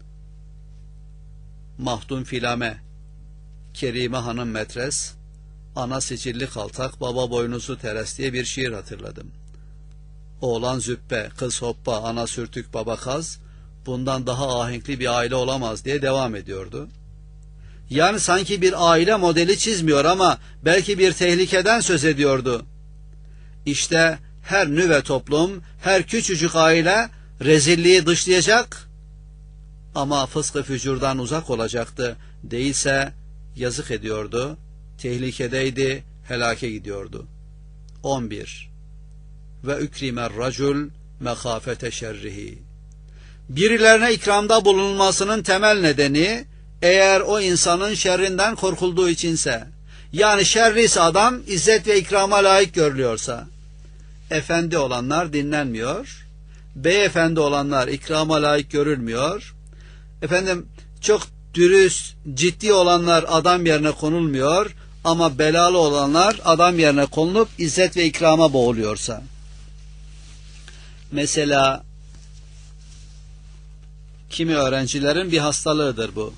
Mahdum Filame, Kerime Hanım metres, Ana sicilli kaltak, baba boynuzu teres diye bir şiir hatırladım. Oğlan züppe, kız hoppa, ana sürtük, baba kaz, bundan daha ahenkli bir aile olamaz diye devam ediyordu. Yani sanki bir aile modeli çizmiyor ama belki bir tehlikeden söz ediyordu. İşte her nüve toplum, her küçücük aile rezilliği dışlayacak ama fıskı fücurdan uzak olacaktı. Değilse yazık ediyordu, tehlikedeydi, helake gidiyordu. on bir. Ve ükrimer racul mekafete şerrihi. Birilerine ikramda bulunmasının temel nedeni, eğer o insanın şerrinden korkulduğu içinse, yani şerriyse adam izzet ve ikrama layık görülüyorsa, efendi olanlar dinlenmiyor, beyefendi olanlar ikrama layık görülmüyor, efendim çok dürüst, ciddi olanlar adam yerine konulmuyor, ama belalı olanlar adam yerine konulup izzet ve ikrama boğuluyorsa. Mesela kimi öğrencilerin bir hastalığıdır bu.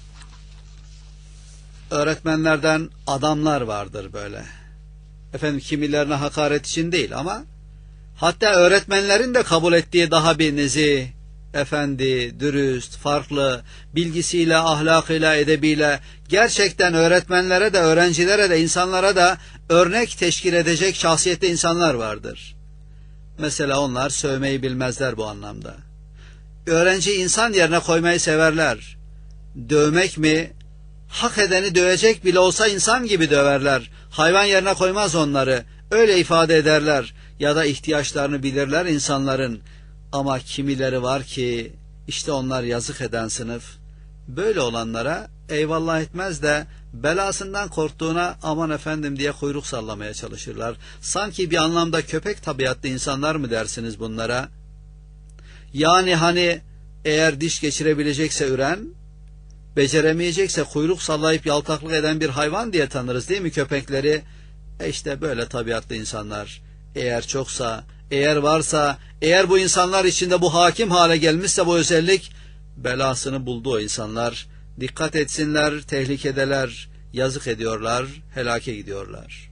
Öğretmenlerden adamlar vardır böyle. Efendim kimilerine hakaret için değil ama hatta öğretmenlerin de kabul ettiği daha bir nezih, efendi, dürüst, farklı, bilgisiyle, ahlakıyla, edebiyle gerçekten öğretmenlere de, öğrencilere de, insanlara da örnek teşkil edecek şahsiyette insanlar vardır. Mesela onlar sövmeyi bilmezler bu anlamda. Öğrenci insan yerine koymayı severler. Dövmek mi? Hak edeni dövecek bile olsa insan gibi döverler. Hayvan yerine koymaz onları. Öyle ifade ederler. Ya da ihtiyaçlarını bilirler insanların. Ama kimileri var ki işte onlar yazık eden sınıf. Böyle olanlara eyvallah etmez de belasından korktuğuna aman efendim diye kuyruk sallamaya çalışırlar. Sanki bir anlamda köpek tabiatlı insanlar mı dersiniz bunlara? Yani hani eğer diş geçirebilecekse üren, beceremeyecekse kuyruk sallayıp yaltaklık eden bir hayvan diye tanırız değil mi köpekleri? E işte böyle tabiatlı insanlar. Eğer çoksa, eğer varsa, eğer bu insanlar içinde bu hakim hale gelmişse bu özellik, belasını buldu o insanlar. Dikkat etsinler, tehlikedeler, yazık ediyorlar, helake gidiyorlar.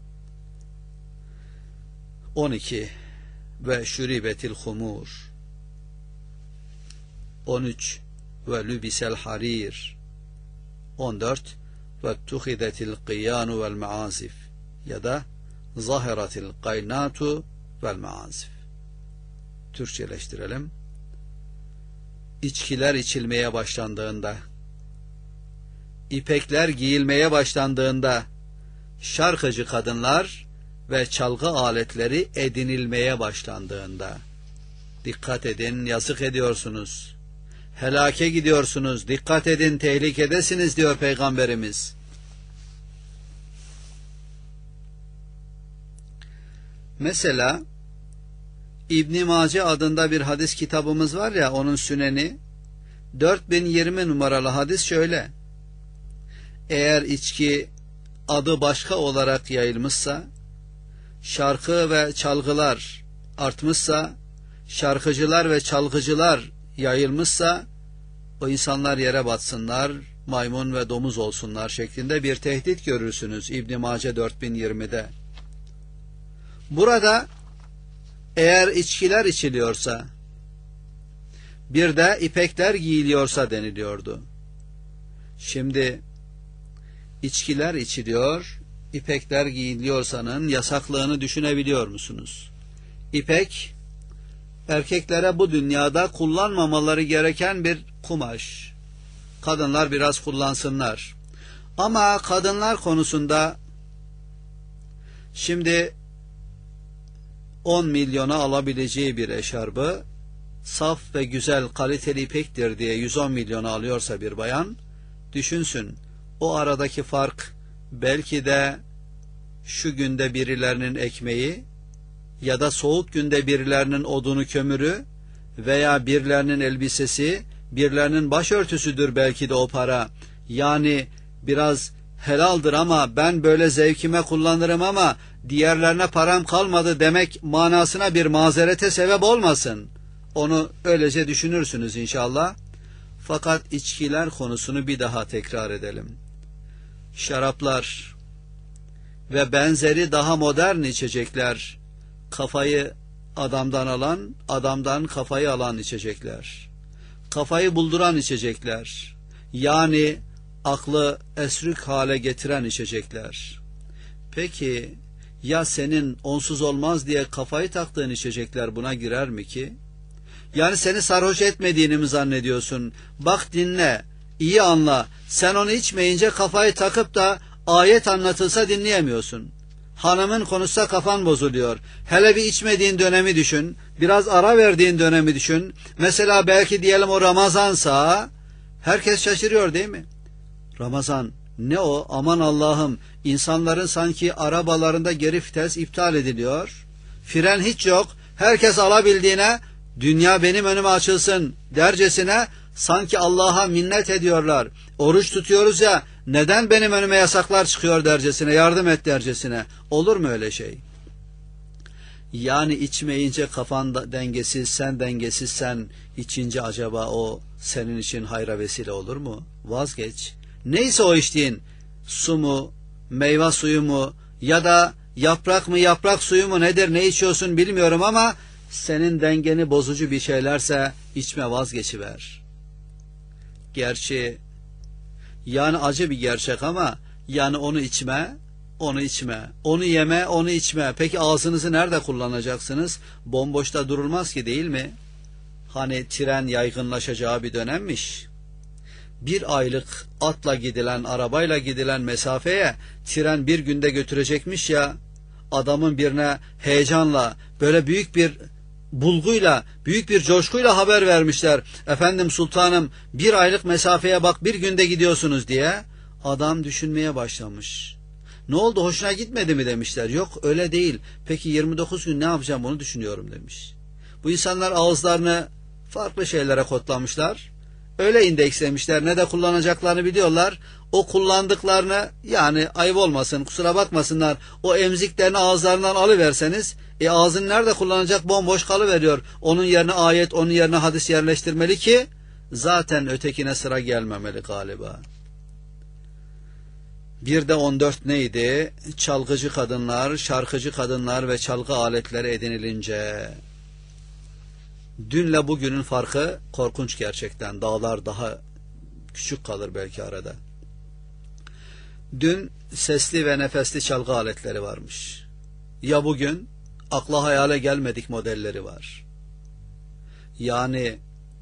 on iki. Ve şuribetil humur. on üç. Ve lübisel harir. on dört. Ve tuhidetil qiyanu vel maazif. Ya da zahiratil qaynatu vel maazif. Türkçeleştirelim. İçkiler içilmeye başlandığında, ipekler giyilmeye başlandığında, şarkıcı kadınlar ve çalgı aletleri edinilmeye başlandığında, dikkat edin, yazık ediyorsunuz, helake gidiyorsunuz, dikkat edin, tehlikedesiniz diyor Peygamberimiz. Mesela İbn-i Mace adında bir hadis kitabımız var ya, onun süneni, dört bin yirmi numaralı hadis şöyle: eğer içki adı başka olarak yayılmışsa, şarkı ve çalgılar artmışsa, şarkıcılar ve çalgıcılar yayılmışsa, o insanlar yere batsınlar, maymun ve domuz olsunlar şeklinde bir tehdit görürsünüz İbn-i Mace dört bin yirmide. Burada eğer içkiler içiliyorsa, bir de ipekler giyiliyorsa deniliyordu. Şimdi içkiler içiliyor, ipekler giyiliyorsanın yasaklığını düşünebiliyor musunuz? İpek, erkeklere bu dünyada kullanmamaları gereken bir kumaş. Kadınlar biraz kullansınlar. Ama kadınlar konusunda şimdi on milyona alabileceği bir eşarbı saf ve güzel kaliteli ipektir diye yüz on milyona alıyorsa bir bayan, düşünsün o aradaki fark belki de şu günde birilerinin ekmeği ya da soğuk günde birilerinin odunu kömürü veya birilerinin elbisesi, birilerinin başörtüsüdür belki de o para. Yani biraz helaldir ama ben böyle zevkime kullanırım ama diğerlerine param kalmadı demek manasına bir mazerete sebep olmasın. Onu öylece düşünürsünüz inşallah. Fakat içkiler konusunu bir daha tekrar edelim. Şaraplar, ve benzeri daha modern içecekler. Kafayı adamdan alan, adamdan kafayı alan içecekler. Kafayı bulduran içecekler. Yani aklı esrük hale getiren içecekler. Peki ya senin onsuz olmaz diye kafayı taktığın içecekler buna girer mi ki? Yani seni sarhoş etmediğini mi zannediyorsun? Bak dinle, iyi anla. Sen onu içmeyince kafayı takıp da ayet anlatılsa dinleyemiyorsun. Hanımın konuşsa kafan bozuluyor. Hele bir içmediğin dönemi düşün. Biraz ara verdiğin dönemi düşün. Mesela belki diyelim o Ramazansa herkes şaşırıyor değil mi? Ramazan ne o? Aman Allah'ım, insanların sanki arabalarında geri vites iptal ediliyor. Fren hiç yok. Herkes alabildiğine dünya benim önüme açılsın dercesine sanki Allah'a minnet ediyorlar. Oruç tutuyoruz ya, neden benim önüme yasaklar çıkıyor dercesine, yardım et dercesine. Olur mu öyle şey? Yani içmeyince kafan dengesiz, sen dengesizsen içince acaba o senin için hayra vesile olur mu? Vazgeç. Neyse o içtiğin, su mu, meyve suyu mu ya da yaprak mı yaprak suyu mu nedir, ne içiyorsun bilmiyorum ama senin dengeni bozucu bir şeylerse içme, vazgeçiver. Gerçi yani acı bir gerçek ama yani onu içme, onu içme, onu yeme, onu içme. Peki ağzınızı nerede kullanacaksınız? Bomboşta durulmaz ki, değil mi? Hani tren yaygınlaşacağı bir dönemmiş. Bir aylık atla gidilen, arabayla gidilen mesafeye tren bir günde götürecekmiş ya, adamın birine heyecanla, böyle büyük bir bulguyla, büyük bir coşkuyla haber vermişler. Efendim sultanım, bir aylık mesafeye bak bir günde gidiyorsunuz diye. Adam düşünmeye başlamış. Ne oldu, hoşuna gitmedi mi demişler. Yok öyle değil. Peki yirmi dokuz gün ne yapacağım onu düşünüyorum demiş. Bu insanlar ağızlarını farklı şeylere kodlamışlar. Öyle indekslemişler, ne de kullanacaklarını biliyorlar. O kullandıklarını, yani ayıp olmasın, kusura bakmasınlar, o emziklerini ağızlarından alıverseniz, e ağzını nerede kullanacak, bomboş kalıveriyor. Onun yerine ayet, onun yerine hadis yerleştirmeli ki zaten ötekine sıra gelmemeli galiba. Bir de on dört neydi? Çalgıcı kadınlar, şarkıcı kadınlar ve çalgı aletleri edinilince. Dünle bugünün farkı korkunç gerçekten. Dağlar daha küçük kalır belki arada. Dün sesli ve nefesli çalgı aletleri varmış. Ya bugün akla hayale gelmedik modelleri var. Yani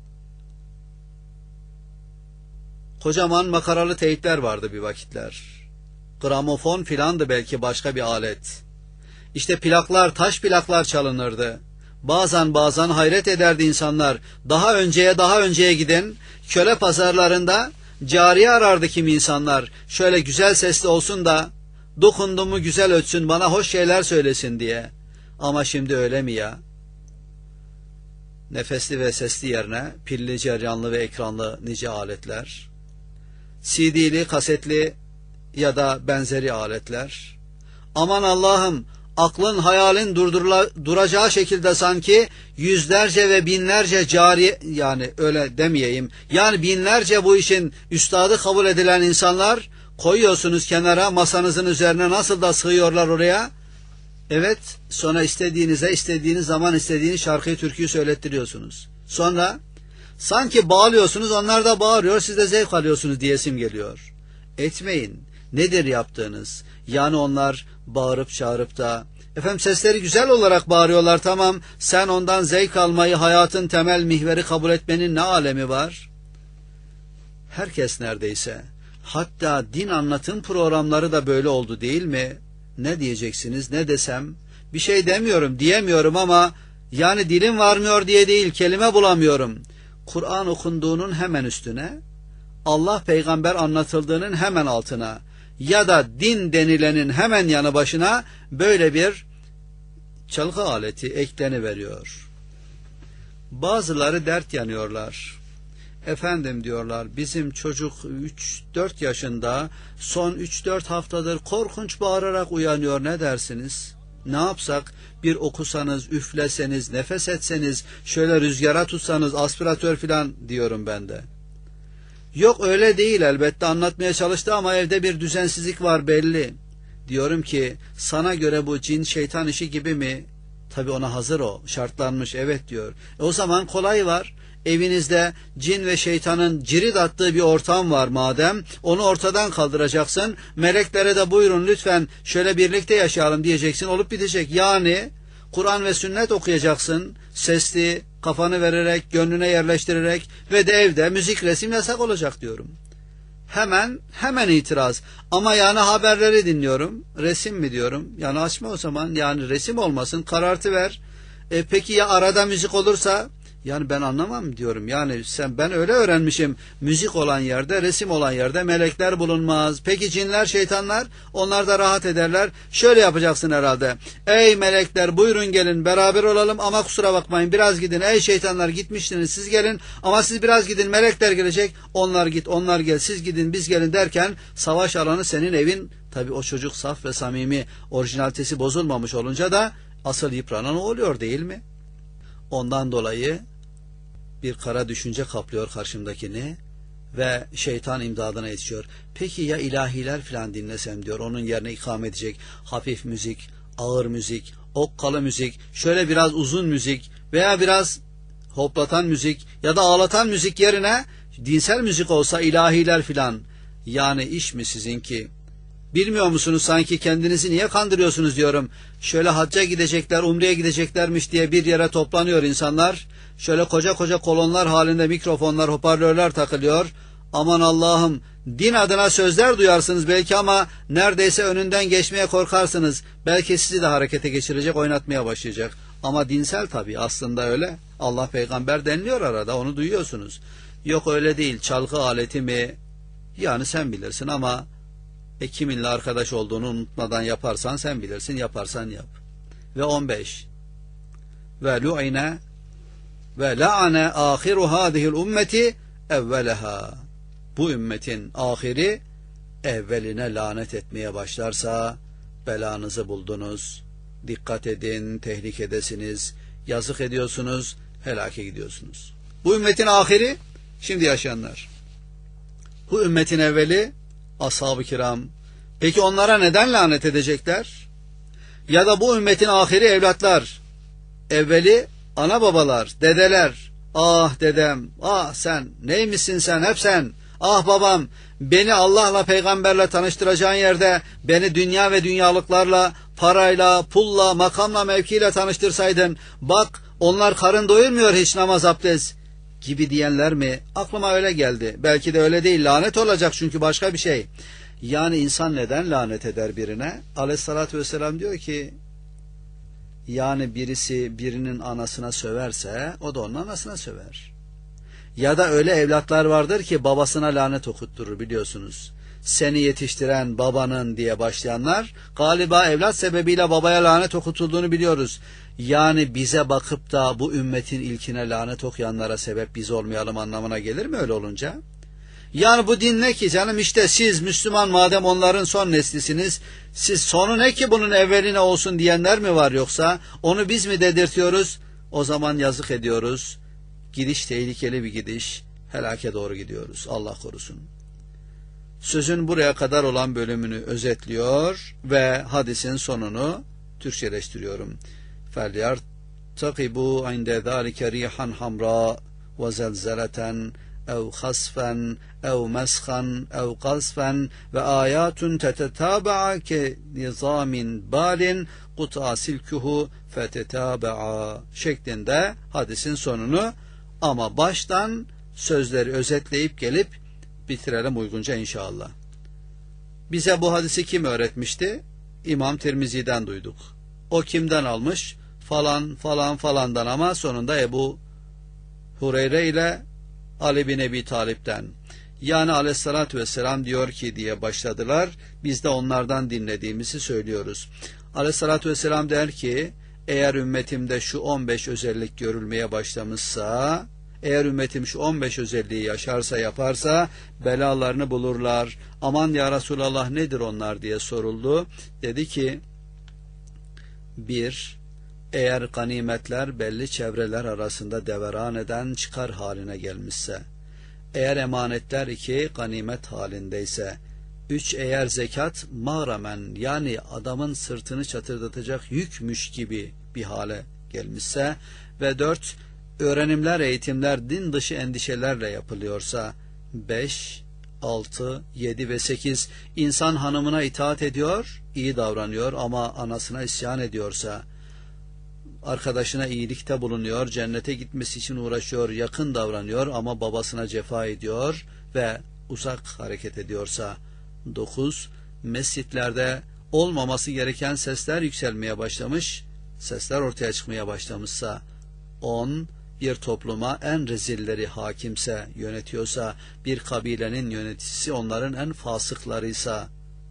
kocaman makaralı teypler vardı bir vakitler. Gramofon filandı belki, başka bir alet. İşte plaklar, taş plaklar çalınırdı. Bazen bazen hayret ederdi insanlar. Daha önceye daha önceye giden köle pazarlarında cariye arardı kimi insanlar. Şöyle güzel sesli olsun da dokundu mu güzel ötsün, bana hoş şeyler söylesin diye. Ama şimdi öyle mi ya? Nefesli ve sesli yerine pilli, ceryanlı ve ekranlı nice aletler. C D'li, kasetli ya da benzeri aletler. Aman Allah'ım, aklın hayalin durduracağı şekilde sanki yüzlerce ve binlerce cari, yani öyle demeyeyim, yani binlerce bu işin üstadı kabul edilen insanlar koyuyorsunuz kenara, masanızın üzerine nasıl da sığıyorlar oraya. Evet, sonra istediğinize, istediğiniz zaman istediğiniz şarkıyı, türküyü söylettiriyorsunuz. Sonra sanki bağlıyorsunuz, onlar da bağırıyor, siz de zevk alıyorsunuz diyesim geliyor. Etmeyin. Nedir yaptığınız? Yani onlar bağırıp çağırıp da, efendim sesleri güzel olarak bağırıyorlar, tamam, sen ondan zevk almayı, hayatın temel mihveri kabul etmenin ne alemi var? Herkes neredeyse, hatta din anlatım programları da böyle oldu değil mi? Ne diyeceksiniz, ne desem? Bir şey demiyorum, diyemiyorum ama yani dilim varmıyor diye değil, kelime bulamıyorum. Kur'an okunduğunun hemen üstüne, Allah peygamber anlatıldığının hemen altına ya da din denilenin hemen yanı başına böyle bir çalgı aleti ekleniveriyor. Bazıları dert yanıyorlar. Efendim diyorlar, bizim çocuk üç dört yaşında, son üç dört haftadır korkunç bağırarak uyanıyor, ne dersiniz? Ne yapsak? Bir okusanız, üfleseniz, nefes etseniz, şöyle rüzgara tutsanız, aspiratör filan diyorum ben de. Yok öyle değil, elbette anlatmaya çalıştı ama evde bir düzensizlik var belli. Diyorum ki sana göre bu cin şeytan işi gibi mi? Tabi ona hazır o, şartlanmış, evet diyor. E o zaman kolay var. Evinizde cin ve şeytanın cirit attığı bir ortam var madem, onu ortadan kaldıracaksın. Meleklere de buyurun lütfen şöyle birlikte yaşayalım diyeceksin, olup bitecek. Yani Kur'an ve sünnet okuyacaksın, sesli, kafanı vererek, gönlüne yerleştirerek ve de evde müzik, resim yasak olacak diyorum. Hemen, hemen itiraz. Ama yani haberleri dinliyorum, resim mi diyorum, yani açma o zaman, yani resim olmasın, karartı ver. E peki ya arada müzik olursa? Yani ben anlamam diyorum. Yani sen, ben öyle öğrenmişim. Müzik olan yerde, resim olan yerde melekler bulunmaz. Peki cinler, şeytanlar? Onlar da rahat ederler. Şöyle yapacaksın herhalde. Ey melekler buyurun gelin beraber olalım ama kusura bakmayın biraz gidin. Ey şeytanlar gitmiştiniz siz gelin ama siz biraz gidin. Melekler gelecek. Onlar git, onlar gel. Siz gidin, biz gelin derken savaş alanı senin evin. Tabii o çocuk saf ve samimi, orijinalitesi bozulmamış olunca da asıl yıpranan o oluyor değil mi? Ondan dolayı bir kara düşünce kaplıyor karşımdakini ve şeytan imdadına yetişiyor. Peki ya ilahiler filan dinlesem diyor, onun yerine ikame edecek hafif müzik, ağır müzik, okkalı müzik, şöyle biraz uzun müzik veya biraz hoplatan müzik ya da ağlatan müzik yerine dinsel müzik olsa ilahiler filan. Yani iş mi sizinki? Bilmiyor musunuz sanki, kendinizi niye kandırıyorsunuz diyorum. Şöyle hacca gidecekler, umreye gideceklermiş diye bir yere toplanıyor insanlar. Şöyle koca koca kolonlar halinde mikrofonlar, hoparlörler takılıyor. Aman Allah'ım, din adına sözler duyarsınız belki ama neredeyse önünden geçmeye korkarsınız. Belki sizi de harekete geçirecek, oynatmaya başlayacak. Ama dinsel tabii, aslında öyle. Allah peygamber deniliyor arada, onu duyuyorsunuz. Yok öyle değil, çalgı aleti mi? Yani sen bilirsin ama e kiminle arkadaş olduğunu unutmadan yaparsan sen bilirsin, yaparsan yap. Ve on beş ve lu'ine ve la'ane ahiru hadihil ümmeti evveleha. Bu ümmetin ahiri evveline lanet etmeye başlarsa belanızı buldunuz. Dikkat edin, tehlikedesiniz, yazık ediyorsunuz, helake gidiyorsunuz. Bu ümmetin ahiri şimdi yaşayanlar. Bu ümmetin evveli ashab-ı kiram. Peki onlara neden lanet edecekler? Ya da bu ümmetin ahiri evlatlar. Evveli ana babalar, dedeler. Ah dedem, ah sen, neymişsin sen, hep sen. Ah babam, beni Allah'la peygamberle tanıştıracağın yerde beni dünya ve dünyalıklarla, parayla, pulla, makamla, mevkiyle tanıştırsaydın. Bak onlar karın doyurmuyor hiç namaz abdest gibi diyenler mi? Aklıma öyle geldi. Belki de öyle değil. Lanet olacak çünkü başka bir şey. Yani insan neden lanet eder birine? Aleyhissalatü vesselam diyor ki, yani birisi birinin anasına söverse o da onun anasına söver. Ya da öyle evlatlar vardır ki babasına lanet okutturur biliyorsunuz. Seni yetiştiren babanın diye başlayanlar galiba evlat sebebiyle babaya lanet okutulduğunu biliyoruz. Yani bize bakıp da bu ümmetin ilkine lanet okuyanlara sebep biz olmayalım anlamına gelir mi öyle olunca? Yani bu din ne ki canım, işte siz Müslüman madem onların son neslisiniz, siz sonu ne ki bunun evveline olsun diyenler mi var yoksa onu biz mi dedirtiyoruz? O zaman yazık ediyoruz. Gidiş tehlikeli bir gidiş, helake doğru gidiyoruz. Allah korusun. Sözün buraya kadar olan bölümünü özetliyor ve hadisin sonunu Türkçeleştiriyorum. فَلْيَرْتَقِبُوا عِنْدَ ذَٰلِكَ رِيحًا حَمْرَاءَ وَزَلْزَلَةً اَوْ خَسْفًا اَوْ مَسْخًا اَوْ قَذْفًا وَآيَاتٌ تَتَتَابَعَ كَنِظَامٍ بَالٍ قُطْعَ سِلْكُهُ فَتَتَابَعَ şeklinde hadisin sonunu, ama baştan sözleri özetleyip gelip bitirelim uygunca inşallah. Bize bu hadisi kim öğretmişti? İmam Tirmizi'den duyduk. O kimden almış? Falan falan falandan, ama sonunda Ebu Hureyre ile Ali bin Ebi Talip'ten. Yani aleyhissalatü vesselam diyor ki diye başladılar. Biz de onlardan dinlediğimizi söylüyoruz. Aleyhissalatü vesselam der ki, eğer ümmetimde şu on beş özellik görülmeye başlamışsa, eğer ümmetim şu on beş özelliği yaşarsa, yaparsa belalarını bulurlar. Aman ya Resulallah nedir onlar diye soruldu. Dedi ki, bir, eğer ganimetler belli çevreler arasında deveran eden çıkar haline gelmişse, eğer emanetler iki ganimet halindeyse, Üç, eğer zekat mağramen yani adamın sırtını çatırdatacak yükmüş gibi bir hale gelmişse ve dört, öğrenimler, eğitimler din dışı endişelerle yapılıyorsa. Beş, altı, yedi ve sekiz, insan hanımına itaat ediyor, iyi davranıyor ama anasına isyan ediyorsa, arkadaşına iyilikte bulunuyor, cennete gitmesi için uğraşıyor, yakın davranıyor ama babasına cefa ediyor ve uzak hareket ediyorsa. Dokuz, mescitlerde olmaması gereken sesler yükselmeye başlamış, sesler ortaya çıkmaya başlamışsa. On, bir topluma en rezilleri hakimse, yönetiyorsa, bir kabilenin yöneticisi onların en fasıklarıysa.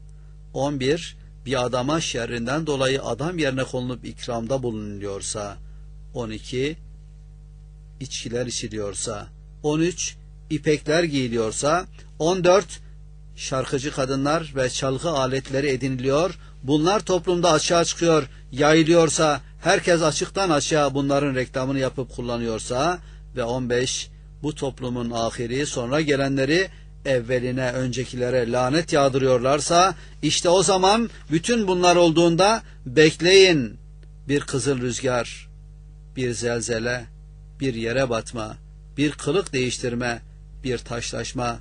On bir, bir adama şerrinden dolayı adam yerine konulup ikramda bulunuyorsa. On iki, içkiler içiliyorsa. On üç, ipekler giyiliyorsa. On dört, şarkıcı kadınlar ve çalgı aletleri ediniliyor. Bunlar toplumda açığa çıkıyor, yayılıyorsa, herkes açıktan açığa bunların reklamını yapıp kullanıyorsa. Ve on beş, bu toplumun ahiri, sonra gelenleri evveline, öncekilere lanet yağdırıyorlarsa, işte o zaman bütün bunlar olduğunda bekleyin, bir kızıl rüzgar, bir zelzele, bir yere batma, bir kılık değiştirme, bir taşlaşma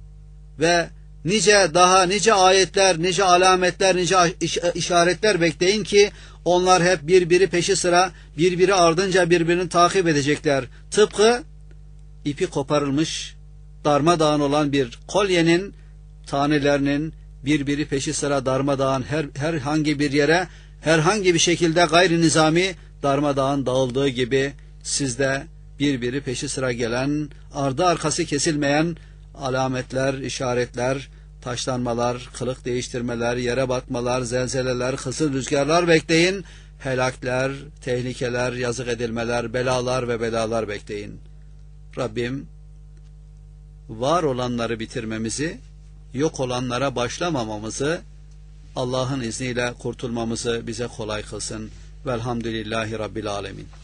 ve nice daha nice ayetler, nice alametler, nice işaretler bekleyin ki onlar hep birbiri peşi sıra, birbiri ardınca birbirini takip edecekler. Tıpkı ipi koparılmış, darmadağın olan bir kolyenin tanelerinin birbiri peşi sıra darmadağın her herhangi bir yere, herhangi bir şekilde gayri nizami darmadağın dağıldığı gibi sizde birbiri peşi sıra gelen, ardı arkası kesilmeyen alametler, işaretler, taşlanmalar, kılık değiştirmeler, yere batmalar, zelzeleler, kısır rüzgarlar bekleyin. Helakler, tehlikeler, yazık edilmeler, belalar ve belalar bekleyin. Rabbim var olanları bitirmemizi, yok olanlara başlamamamızı, Allah'ın izniyle kurtulmamızı bize kolay kılsın. Velhamdülillahi Rabbil Alemin.